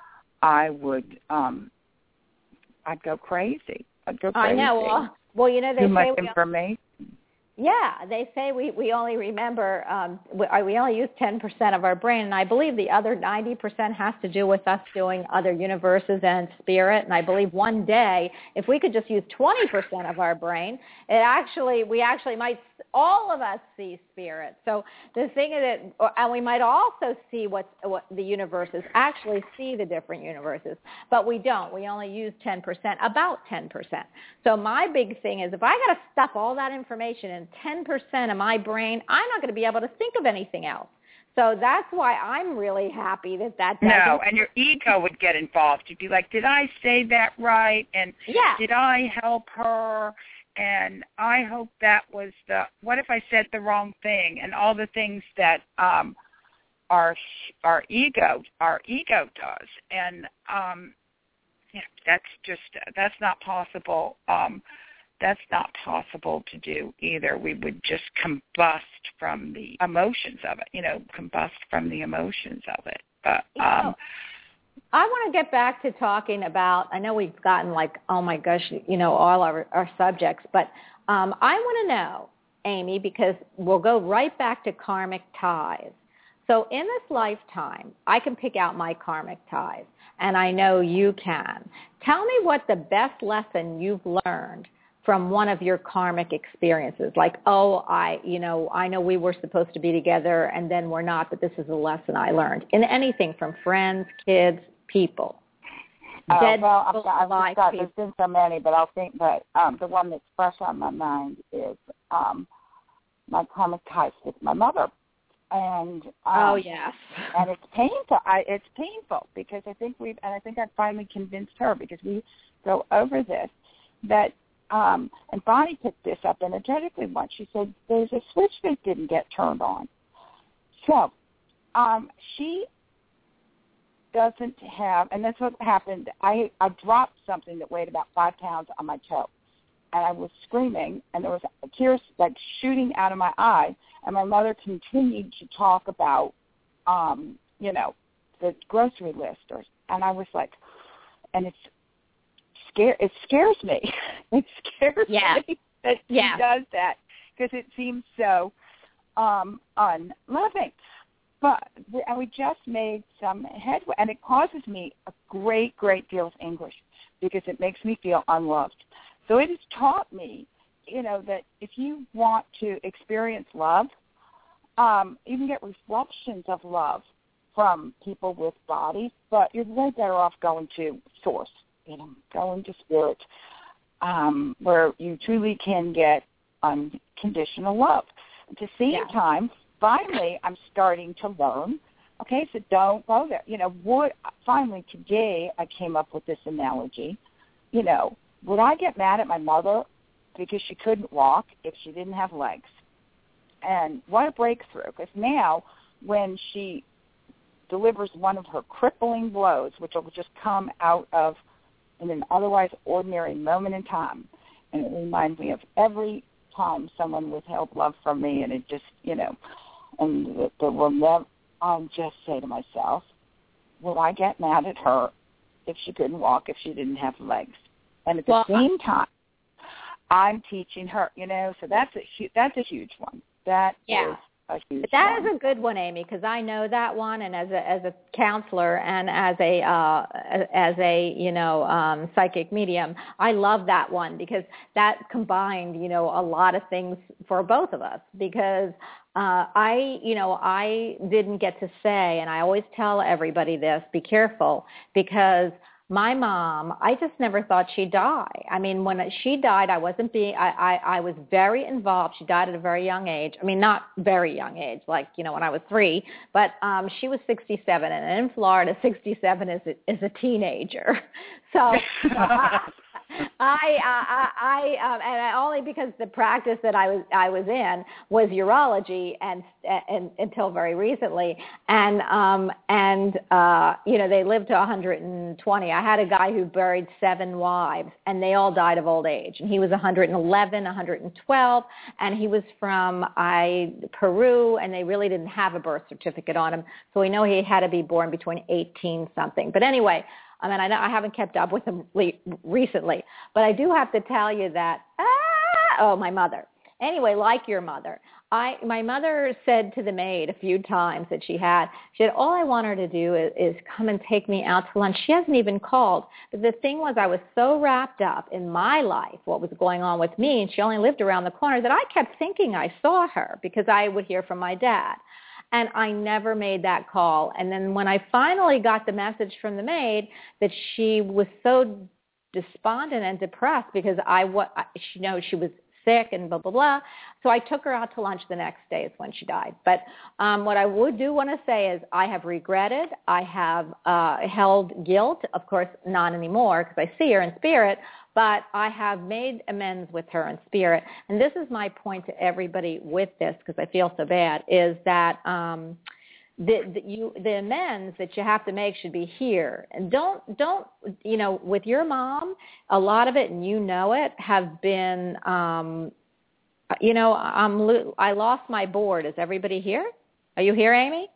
I would, um, I'd go crazy. I'd go crazy. I know. Well, well you know, they Too say much we, information. Yeah, they say we, we only remember, um, we, we only use ten percent of our brain, and I believe the other ninety percent has to do with us doing other universes and spirit, and I believe one day, if we could just use twenty percent of our brain, it actually, we actually might, all of us see spirit. So the thing is that, and we might also see what's, what the universes, actually see the different universes, but we don't. We only use ten percent, about ten percent. So my big thing is if I got to stuff all that information in ten percent of my brain, I'm not going to be able to think of anything else. So that's why I'm really happy that that doesn't. No, and your ego would get involved. You'd be like, did I say that right? And yeah. did I help her? And I hope that was the, what if I said the wrong thing? And all the things that um, our our ego our ego does. And um, yeah, that's just, that's not possible. Um, that's not possible to do either. We would just combust from the emotions of it, you know, combust from the emotions of it. But um, I want to get back to talking about, I know we've gotten like, oh my gosh, you know, all our, our subjects, but um, I want to know, Amy, because we'll go right back to karmic ties. So in this lifetime, I can pick out my karmic ties, and I know you can. Tell me what the best lesson you've learned from one of your karmic experiences, like, oh, I, you know, I know we were supposed to be together and then we're not, but this is a lesson I learned. In anything from friends, kids, people. Oh, Dead well, I've people, got, I've alive got, people. there's been so many, but I'll think, but um, the one that's fresh on my mind is um, my karmic ties with my mother. And um, oh yes, and it's painful. I, it's painful because I think we've, and I think I've finally convinced her because we go over this that, um, and Bonnie picked this up energetically once. She said there's a switch that didn't get turned on. So um, she doesn't have, and that's what happened. I I dropped something that weighed about five pounds on my toe, and I was screaming, and there was tears like shooting out of my eye. And my mother continued to talk about, um, you know, the grocery list, or, and I was like, and it's scare, it scares me. It scares yeah. me that she yeah. does that because it seems so um, unloving. But and we just made some headway, and it causes me a great, great deal of anguish because it makes me feel unloved. So it has taught me, you know, that if you want to experience love, um, you can get reflections of love from people with bodies, but you're way better off going to source, you know, going to spirit, um, where you truly can get unconditional love. At the same yeah. time, finally, I'm starting to learn, okay, so don't go there. You know, what, finally today I came up with this analogy, you know, would I get mad at my mother because she couldn't walk if she didn't have legs? And what a breakthrough, because now when she delivers one of her crippling blows, which will just come out of in an otherwise ordinary moment in time, and it reminds me of every time someone withheld love from me, and it just, you know, and that will never, I'll just say to myself, will I get mad at her if she couldn't walk, if she didn't have legs? And at the well, same time, I'm teaching her, you know, so that's a that's a huge one. That yeah. is a huge but that one. is a good one, Amy, because I know that one, and as a as a counselor and as a uh, as a you know um, psychic medium, I love that one because that combined you know a lot of things for both of us. Because uh, I you know I didn't get to say, and I always tell everybody this: be careful, because my mom, I just never thought she'd die. I mean, when she died, I wasn't being, I, I, I was very involved. She died at a very young age. I mean, not very young age, like, you know, when I was three, but um, she was sixty-seven. And in Florida, sixty-seven is a, is a teenager. So, so I, I, I, I um, and I, only because the practice that I was, I was in was urology and, and until very recently. And, um, and, uh, you know, they lived to one hundred twenty. I had a guy who buried seven wives, and they all died of old age. And he was one hundred eleven, one hundred twelve, and he was from I, Peru, and they really didn't have a birth certificate on him. So we know he had to be born between eighteen something. But anyway, I mean, I, know I haven't kept up with him le- recently, but I do have to tell you that, ah, oh, my mother. Anyway, like your mother, I my mother said to the maid a few times that she had, she said, all I want her to do is, is come and take me out to lunch. She hasn't even called. But the thing was, I was so wrapped up in my life, what was going on with me, and she only lived around the corner, that I kept thinking I saw her because I would hear from my dad. And I never made that call. And then when I finally got the message from the maid that she was so despondent and depressed because I, you know, she was sick and blah, blah, blah. So I took her out to lunch the next day is when she died. But um, what I would do want to say is I have regretted. I have uh, held guilt. Of course, not anymore because I see her in spirit. But I have made amends with her in spirit. And this is my point to everybody with this, because I feel so bad, is that um, the, the, you, the amends that you have to make should be here. And don't, don't, you know, with your mom, a lot of it, and you know it, have been, um, you know, I'm, I lost my board. Is everybody here? Are you here, Amy?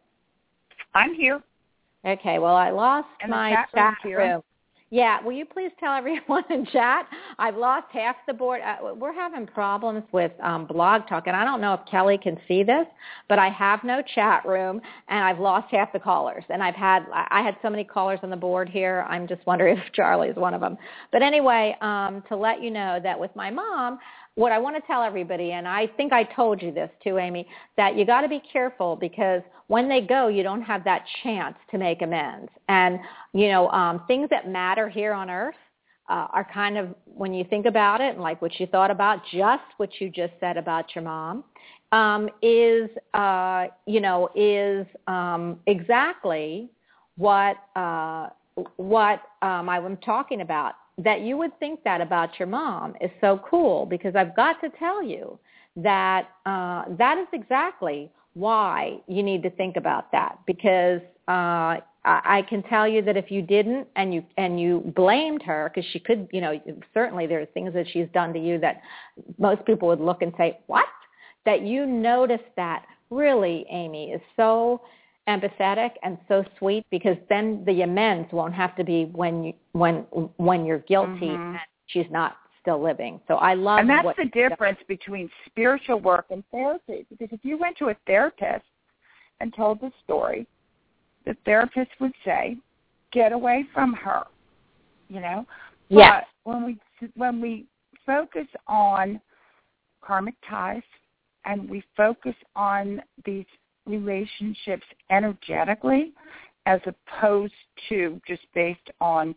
I'm here. Okay, well, I lost and my chat, chat room. room. Yeah, will you please tell everyone in chat? I've lost half the board. Uh, we're having problems with um, Blog Talk, and I don't know if Kelly can see this, but I have no chat room, and I've lost half the callers. And I've had I had so many callers on the board here. I'm just wondering if Charlie is one of them. But anyway, um, to let you know that with my mom, what I want to tell everybody, and I think I told you this too, Amy, that you got to be careful because when they go, you don't have that chance to make amends. And, you know, um, things that matter here on earth uh, are kind of, when you think about it, and like what you thought about, just what you just said about your mom, um, is, uh, you know, is um, exactly what, uh, what um, I'm talking about. That you would think that about your mom is so cool because I've got to tell you that uh, that is exactly why you need to think about that because uh, I, I can tell you that if you didn't and you and you blamed her because she could, you know, certainly there are things that she's done to you that most people would look and say, what? That you notice that really, Amy, is so empathetic and so sweet because then the amends won't have to be when you when when you're guilty mm-hmm. and she's not still living. So I love and that's what the difference does. between spiritual work and therapy. Because if you went to a therapist and told the story, the therapist would say, "Get away from her," you know. Yes. But when we when we focus on karmic ties and we focus on these relationships energetically as opposed to just based on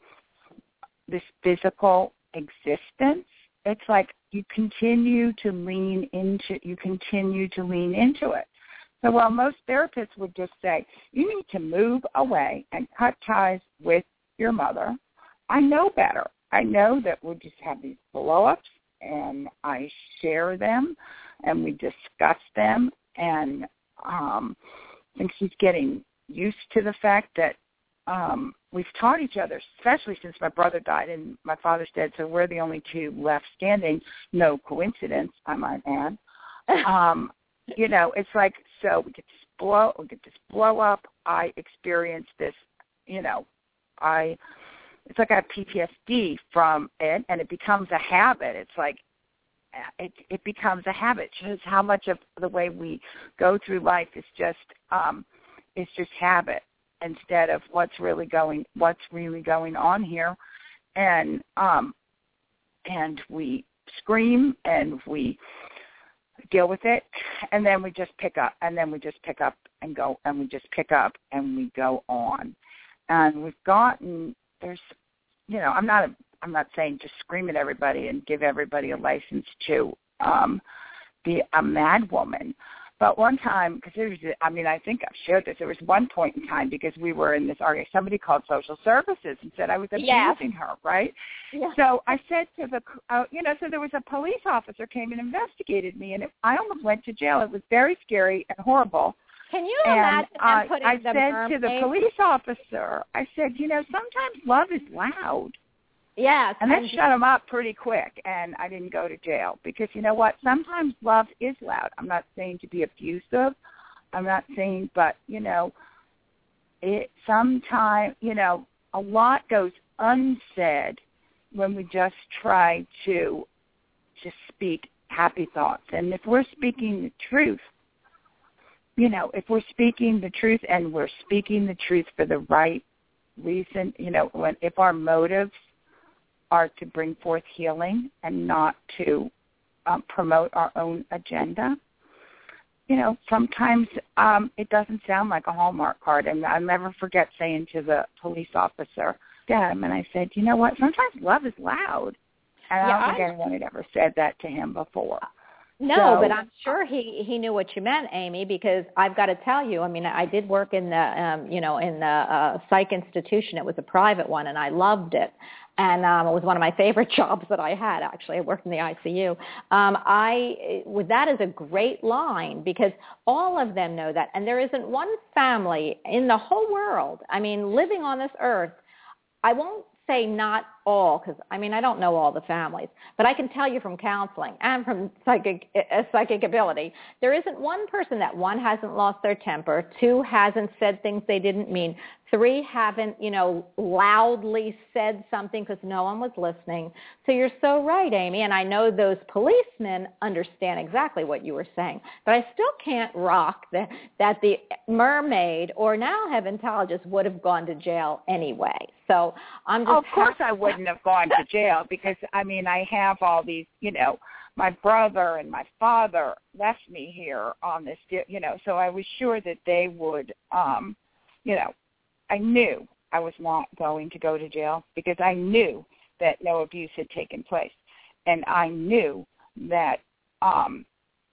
this physical existence, it's like you continue to lean into you continue to lean into it. So while most therapists would just say, you need to move away and cut ties with your mother, I know better. I know that we just have these blow-ups and I share them and we discuss them and Um, I think she's getting used to the fact that um, we've taught each other, especially since my brother died and my father's dead, so we're the only two left standing. No coincidence, I might add. Um, you know, it's like, so we get this blow, we get this blow up. I experience this, you know, I, it's like I have P T S D from it, and it becomes a habit. It's like, It, it becomes a habit. It shows how much of the way we go through life is just um, is just habit instead of what's really going what's really going on here, and um, and we scream and we deal with it, and then we just pick up, and then we just pick up and go, and we just pick up and we go on, and we've gotten there's, you know, I'm not a I'm not saying just scream at everybody and give everybody a license to um, be a mad woman. But one time, because there was, I mean, I think I've shared this, there was one point in time because we were in this argument, somebody called social services and said I was abusing yes. her, right? Yeah. So I said to the, uh, you know, so there was a police officer came and investigated me, and it, I almost went to jail. It was very scary and horrible. Can you and, imagine uh, them putting I the said mermaid? to the police officer, I said, you know, sometimes love is loud. Yes. And that and shut him up pretty quick, and I didn't go to jail because, you know what, sometimes love is loud. I'm not saying to be abusive. I'm not saying, but, you know, it sometimes, you know, a lot goes unsaid when we just try to just speak happy thoughts. And if we're speaking the truth, you know, if we're speaking the truth and we're speaking the truth for the right reason, you know, when if our motives are to bring forth healing and not to um, promote our own agenda. You know, sometimes um, it doesn't sound like a Hallmark card. And I'll never forget saying to the police officer, Dad, and I said, you know what, sometimes love is loud. And I Yeah, don't think I- anyone had ever said that to him before. No, So- but I'm sure he, he knew what you meant, Amy, because I've got to tell you, I mean, I did work in the, um, you know, in the uh, psych institution. It was a private one, and I loved it. And um, it was one of my favorite jobs that I had, actually. I worked in the I C U. Um, I, with that is a great line, because all of them know that. And there isn't one family in the whole world, I mean, living on this earth, I won't say not all, because, I mean, I don't know all the families, but I can tell you from counseling and from psychic uh, psychic ability, there isn't one person that, one, hasn't lost their temper, two, hasn't said things they didn't mean, three, haven't, you know, loudly said something because no one was listening. So you're so right, Amy, and I know those policemen understand exactly what you were saying, but I still can't rock the, that the mermaid, or now Heaventologist, would have gone to jail anyway. So I'm just... Oh, of course I wouldn't have gone to jail, because, I mean, I have all these, you know, my brother and my father left me here on this, you know, so I was sure that they would, um, you know, I knew I was not going to go to jail, because I knew that no abuse had taken place. And I knew that, um,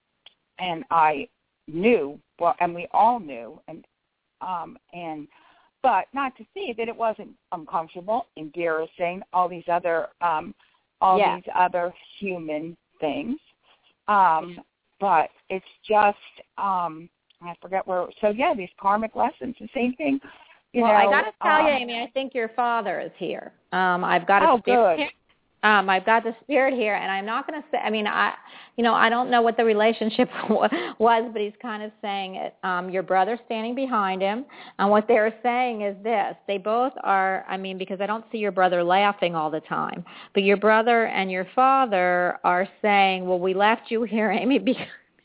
and I knew, well, and we all knew, and, um, and, but not to see that it wasn't uncomfortable, embarrassing, all these other, um, all Yeah. these other human things. Um, but it's just, um, I forget where, so yeah, these karmic lessons, the same thing. You well, know, I got to tell um, you, Amy, I think your father is here. Um, I've got a Oh, spirit good. here. Um, I've got the spirit here, and I'm not going to say, I mean, I, you know, I don't know what the relationship was, but he's kind of saying it. Um, your brother's standing behind him, and what they're saying is this. They both are, I mean, because I don't see your brother laughing all the time, but your brother and your father are saying, well, we left you here, Amy, because...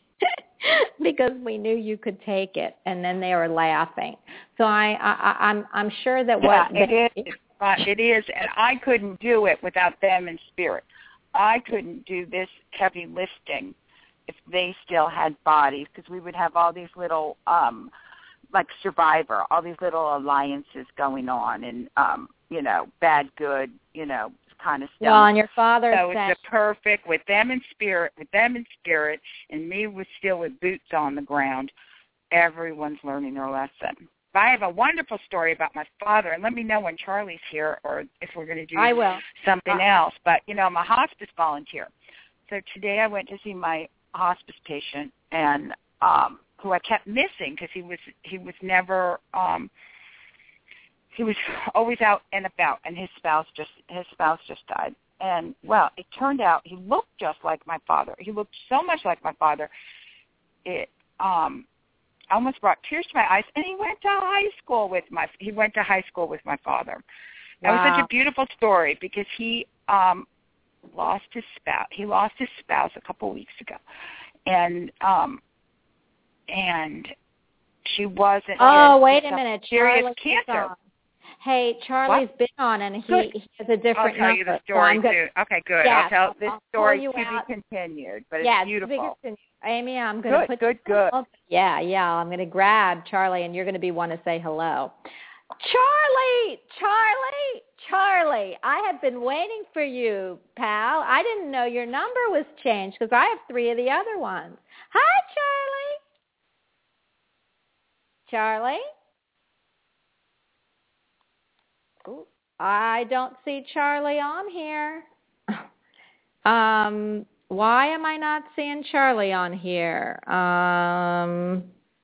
because we knew you could take it, and then they were laughing. So I, I, I'm, I'm sure that what yeah, it is. Uh, it is, and I couldn't do it without them in spirit. I couldn't do this heavy lifting if they still had bodies, because we would have all these little, um, like Survivor, all these little alliances going on, and um, you know, bad, good, you know, kind of stuff. Well, and your father so said, it's the perfect with them in spirit, with them in spirit, and me with still with boots on the ground. Everyone's learning their lesson. But I have a wonderful story about my father, and let me know when Charlie's here, or if we're going to do I will. something Uh, else. But you know, I'm a hospice volunteer, so today I went to see my hospice patient, and um, who I kept missing because he was he was never. Um, He was always out and about, and his spouse just his spouse just died. And, well, it turned out he looked just like my father. He looked so much like my father, it um, almost brought tears to my eyes. And he went to high school with my he went to high school with my father. That Wow. was such a beautiful story, because he um, lost his spouse. He lost his spouse a couple weeks ago, and um, and she wasn't. Oh, she wait had a minute. serious Charlie's cancer. on. Hey, Charlie's What? been on, and he, Good. he has a different I'll tell number. you the so story, I'm gonna, too. Okay, good. Yes, I'll tell this I'll story pull you to out. be continued, but yes, it's beautiful. because- Amy, I'm going to Good, put good, good. Yeah, yeah. I'm going to grab Charlie, and you're going to be one to say hello. Charlie, Charlie, Charlie, I have been waiting for you, pal. I didn't know your number was changed because I have three of the other ones. Hi, Charlie. Charlie? Ooh, I don't see Charlie on here. um, why am I not seeing Charlie on here? Um...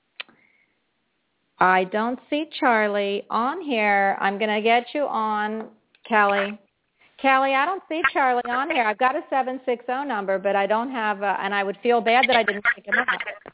I don't see Charlie on here. I'm going to get you on, Kelly. Kelly, I don't see Charlie on here. I've got a seven six zero number, but I don't have a, and I would feel bad that I didn't pick him up.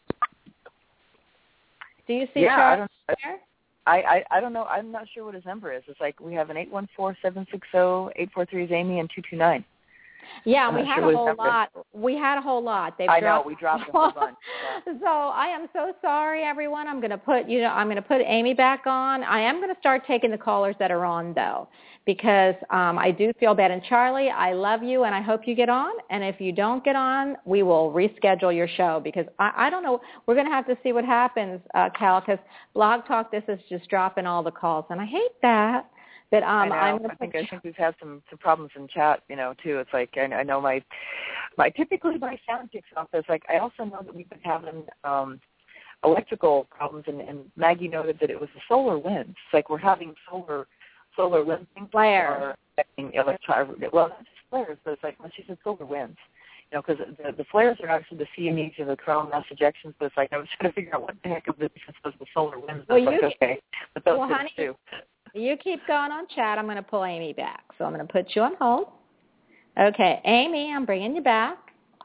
Do you see yeah, Charlie I don't, there? I, I, I don't know. I'm not sure what his number is. It's like we have an eight one four, seven six zero, eight four three is Amy, and two two nine. Yeah, I'm we not had sure a what his whole number is. lot. We had a whole lot. They've I dropped know we dropped a whole bunch. Yeah. So I am so sorry, everyone. I'm going to put you know I'm going to put Amy back on. I am going to start taking the callers that are on though, because um, I do feel bad. And Charlie, I love you, and I hope you get on. And if you don't get on, we will reschedule your show because I, I don't know. We're going to have to see what happens, uh, Cal, because Blog Talk This is just dropping all the calls, and I hate that. But um, I know. I'm gonna I think put, I think we've had some, some problems in chat, you know, too. It's like I, I know my my typically my sound kicks off. It's like I also know that we've been having um, electrical problems, and, and Maggie noted that it was the solar winds. It's like we're having solar solar winds flares. affecting electri- well, not just flares, but it's like when she said solar winds. You know, because the, the flares are actually the C M Es and the coronal mass ejections, but it's like I was trying to figure out what the heck of the difference was with solar winds. Well, like, you, okay, but those well, honey, too. You keep going on chat. I'm going to pull Amy back. So I'm going to put you on hold. Okay, Amy, I'm bringing you back.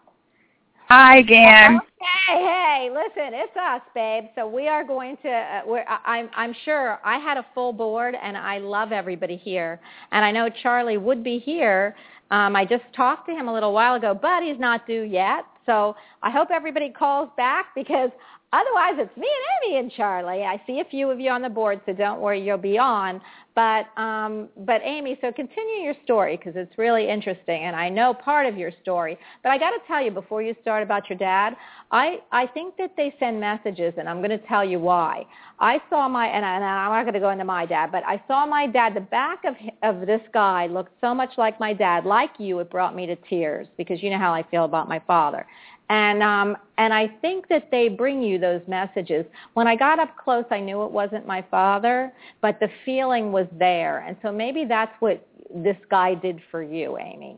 Hi again. Okay, hey, listen, it's us, babe. So we are going to. Uh, we're, I, I'm, I'm sure I had a full board, and I love everybody here. And I know Charlie would be here. Um, I just talked to him a little while ago, but he's not due yet. So I hope everybody calls back, because otherwise it's me and Amy and Charlie. I see a few of you on the board, so don't worry, you'll be on. But um, but Amy, so continue your story, because it's really interesting, and I know part of your story. But I got to tell you before you start about your dad, I, I think that they send messages, and I'm going to tell you why. I saw my, and, I, and I'm not going to go into my dad, but I saw my dad, the back of of this guy looked so much like my dad. Like you, it brought me to tears, because you know how I feel about my father. And um, and I think that they bring you those messages. When I got up close, I knew it wasn't my father, but the feeling was there. And so maybe that's what this guy did for you, Amy.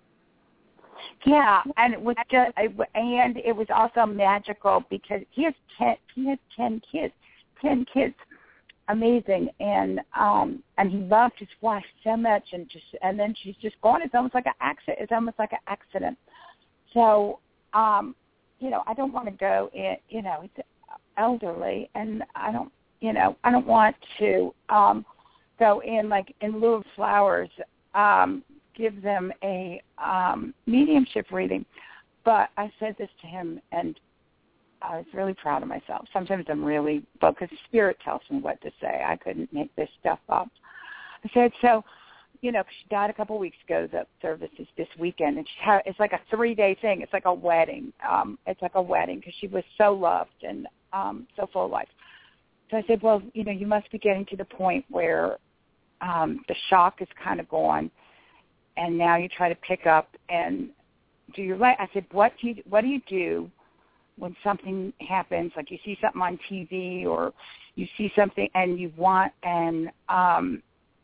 Yeah, and it was just, and it was also magical, because he has ten, he has ten kids, ten kids, amazing, and um, and he loved his wife so much, and just, and then she's just gone. It's almost like an accident. It's almost like an accident. So. Um, you know, I don't want to go in, you know, it's elderly, and I don't, you know, I don't want to um, go in, like, in lieu of flowers, um, give them a um, mediumship reading. But I said this to him, and I was really proud of myself. Sometimes I'm really, because Spirit tells me what to say. I couldn't make this stuff up. I said, so, you know, she died a couple of weeks ago. The service is this weekend, and she ha- it's like a three-day thing. It's like a wedding. Um, it's like a wedding, because she was so loved and um, so full of life. So I said, well, you know, you must be getting to the point where um, the shock is kind of gone, and now you try to pick up and do your life. I said, what do you, what do you do when something happens, like you see something on T V, or you see something and you want and um,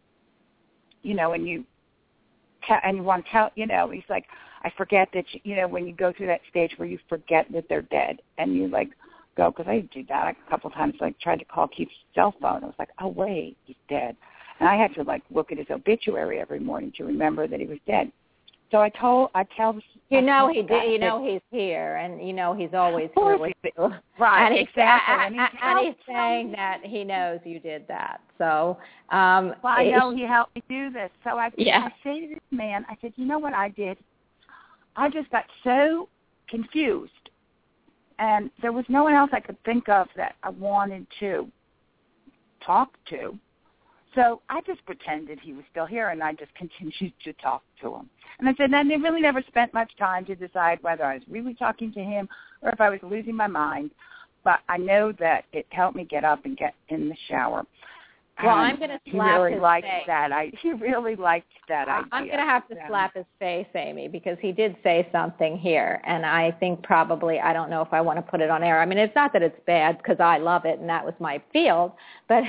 you know, and you tell, and you want to tell, you know, he's like, I forget that, you, you know, when you go through that stage where you forget that they're dead, and you like go, because I do that a couple of times, like tried to call Keith's cell phone. I was like, oh wait, he's dead, and I had to like look at his obituary every morning to remember that he was dead. So I told, I tell, you know he did, you know he's here, and you know he's always here with you, right? And exactly, and, and, and he's saying that he knows you did that. So, um, well, I know he helped me do this. So I, yeah. I say to this man, I said, you know what I did? I just got so confused, and there was no one else I could think of that I wanted to talk to. So I just pretended he was still here, and I just continued to talk to him. And I said, and I really never spent much time to decide whether I was really talking to him or if I was losing my mind. But I know that it helped me get up and get in the shower. Well, um, I'm going to slap he really his liked face. that. I he really liked that I, idea. I'm going to have to yeah. slap his face, Amy, because he did say something here, and I think probably, I don't know if I want to put it on air. I mean, it's not that it's bad, because I love it, and that was my field, but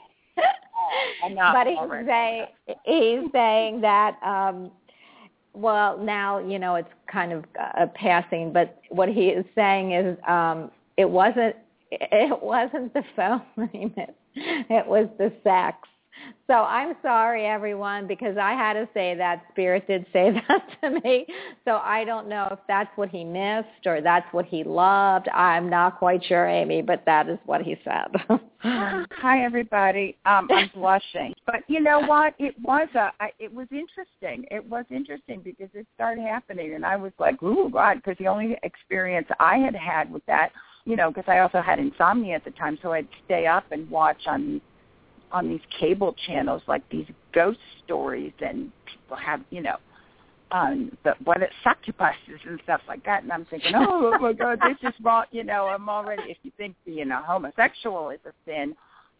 but he's saying, he's saying that, um, well, now, you know, it's kind of uh, passing, but what he is saying is um, it wasn't it wasn't the phone, it was the sex. So I'm sorry, everyone, because I had to say that. Spirit did say that to me. So I don't know if that's what he missed or that's what he loved. I'm not quite sure, Amy, but that is what he said. Hi, everybody. Um, I'm blushing. But you know what? It was a. I, it was interesting. It was interesting because it started happening, and I was like, ooh, God, because the only experience I had had with that, you know, because I also had insomnia at the time, so I'd stay up and watch on on these cable channels, like these ghost stories, and people have, you know, um, the, what it, succubuses and stuff like that. And I'm thinking, oh, oh my God, this is wrong. You know, I'm already, if you think being a homosexual is a sin,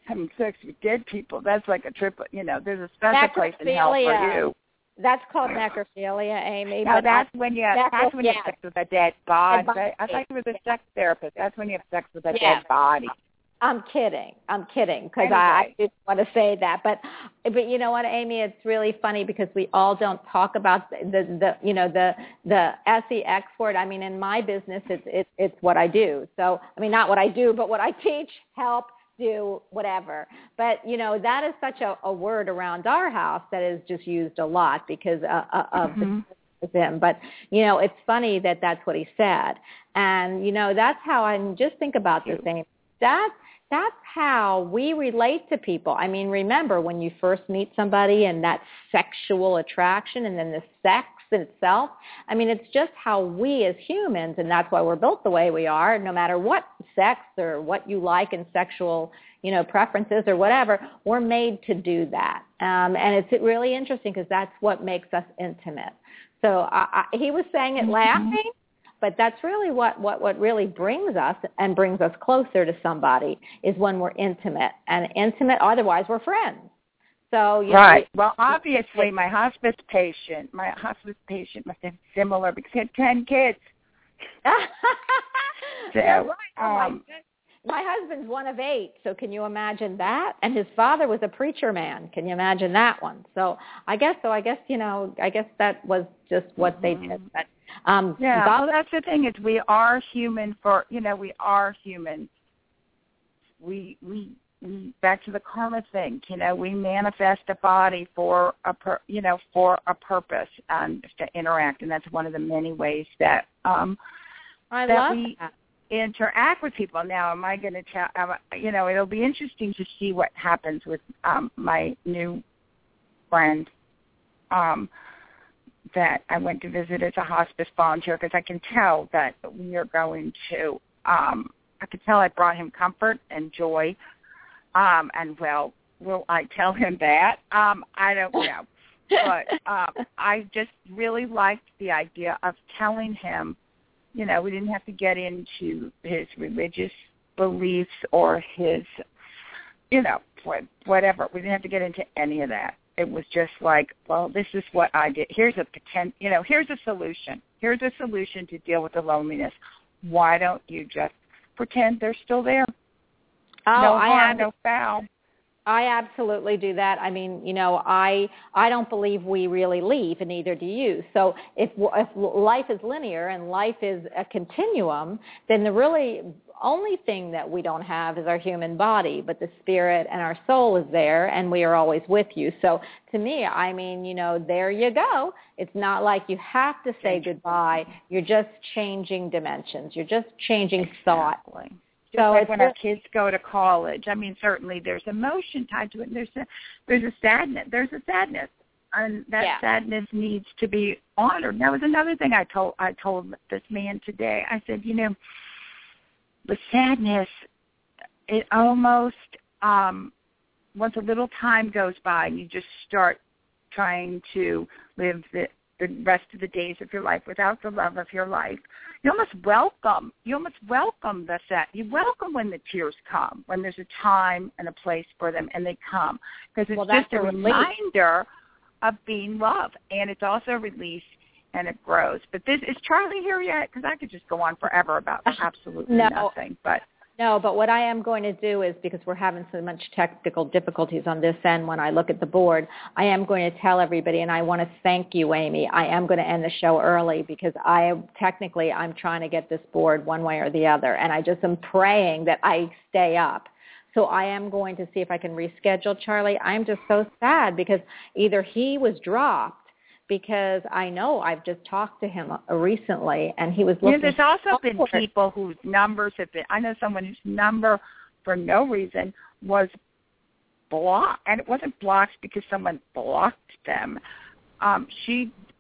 having sex with dead people. That's like a trip. You know, there's a special place in hell for you. That's called necrophilia, Amy. No, but that's I, when you necro- that's when you yes. have sex with a dead body. body. I thought you were the sex therapist. That's when you have sex with a Yeah. dead body. I'm kidding. I'm kidding because Anyway. I, I didn't want to say that. But but you know what, Amy? It's really funny because we all don't talk about the, the, the you know the the sex word. I mean, in my business, it's it's it's what I do. So I mean, not what I do, but what I teach, help, do, whatever. But you know, that is such a, a word around our house that is just used a lot because uh, uh, of mm-hmm. the with him. But, you know, it's funny that that's what he said. And, you know, that's how I just think about the same. That's, that's how we relate to people. I mean, remember when you first meet somebody and that sexual attraction and then the sex itself, I mean, it's just how we as humans, and that's why we're built the way we are, no matter what sex or what you like in sexual, you know, preferences or whatever, we're made to do that. Um, and it's really interesting because that's what makes us intimate. So I, I, he was saying it laughing, mm-hmm. but that's really what, what, what really brings us and brings us closer to somebody is when we're intimate. And intimate, otherwise we're friends. So you Right. know, well, obviously, my hospice patient, my hospice patient must have similar because he had ten kids. so, right. oh, um, my, my husband's one of eight, so can you imagine that? And his father was a preacher man. Can you imagine that one? So I guess so. I guess you know. I guess that was just what mm-hmm. they did. But um, yeah, God, well, that's the thing is we are human. For you know, we are human. We we. Back to the karma thing, you know, we manifest a body for a, per, you know, for a purpose and to interact, and that's one of the many ways that um, I that love we that. interact with people. Now, am I going to tell? Am I, you know, it'll be interesting to see what happens with um, my new friend um, that I went to visit as a hospice volunteer because I can tell that we are going to. Um, I could tell I brought him comfort and joy. Um, and, well, will I tell him that? Um, I don't know. But um, I just really liked the idea of telling him, you know, we didn't have to get into his religious beliefs or his, you know, whatever. We didn't have to get into any of that. It was just like, well, this is what I did. Here's a potential, you know, here's a solution. Here's a solution to deal with the loneliness. Why don't you just pretend they're still there? Oh, no I harm, have, no foul. I absolutely do that. I mean, you know, I I don't believe we really leave, and neither do you. So if if life is linear and life is a continuum, then the really only thing that we don't have is our human body, but the spirit and our soul is there, and we are always with you. So to me, I mean, you know, there you go. It's not like you have to say goodbye. You're just changing dimensions. You're just changing thought. Exactly. Just so like it's when our kids go to college. I mean, certainly there's emotion tied to it. And there's a, there's a sadness. There's a sadness, and that yeah. sadness needs to be honored. That was another thing I told I told this man today. I said, you know, the sadness, it almost um, once a little time goes by, and you just start trying to live the the rest of the days of your life without the love of your life. You almost welcome, you almost welcome the sad. You welcome when the tears come, when there's a time and a place for them, and they come. Because it's well, just a a reminder of being loved, and it's also a release, and it grows. But this is Charlie here yet? Because I could just go on forever about absolutely no. nothing. But No, but what I am going to do is, because we're having so much technical difficulties on this end when I look at the board, I am going to tell everybody, and I want to thank you, Amy. I am going to end the show early because I technically I'm trying to get this board one way or the other, and I just am praying that I stay up. So I am going to see if I can reschedule Charlie. I'm just so sad because either he was dropped, because I know I've just talked to him recently, and he was looking. Yeah, there's also been people whose numbers have been. I know someone whose number, for no reason, was blocked, and it wasn't blocked because someone blocked them. Um, she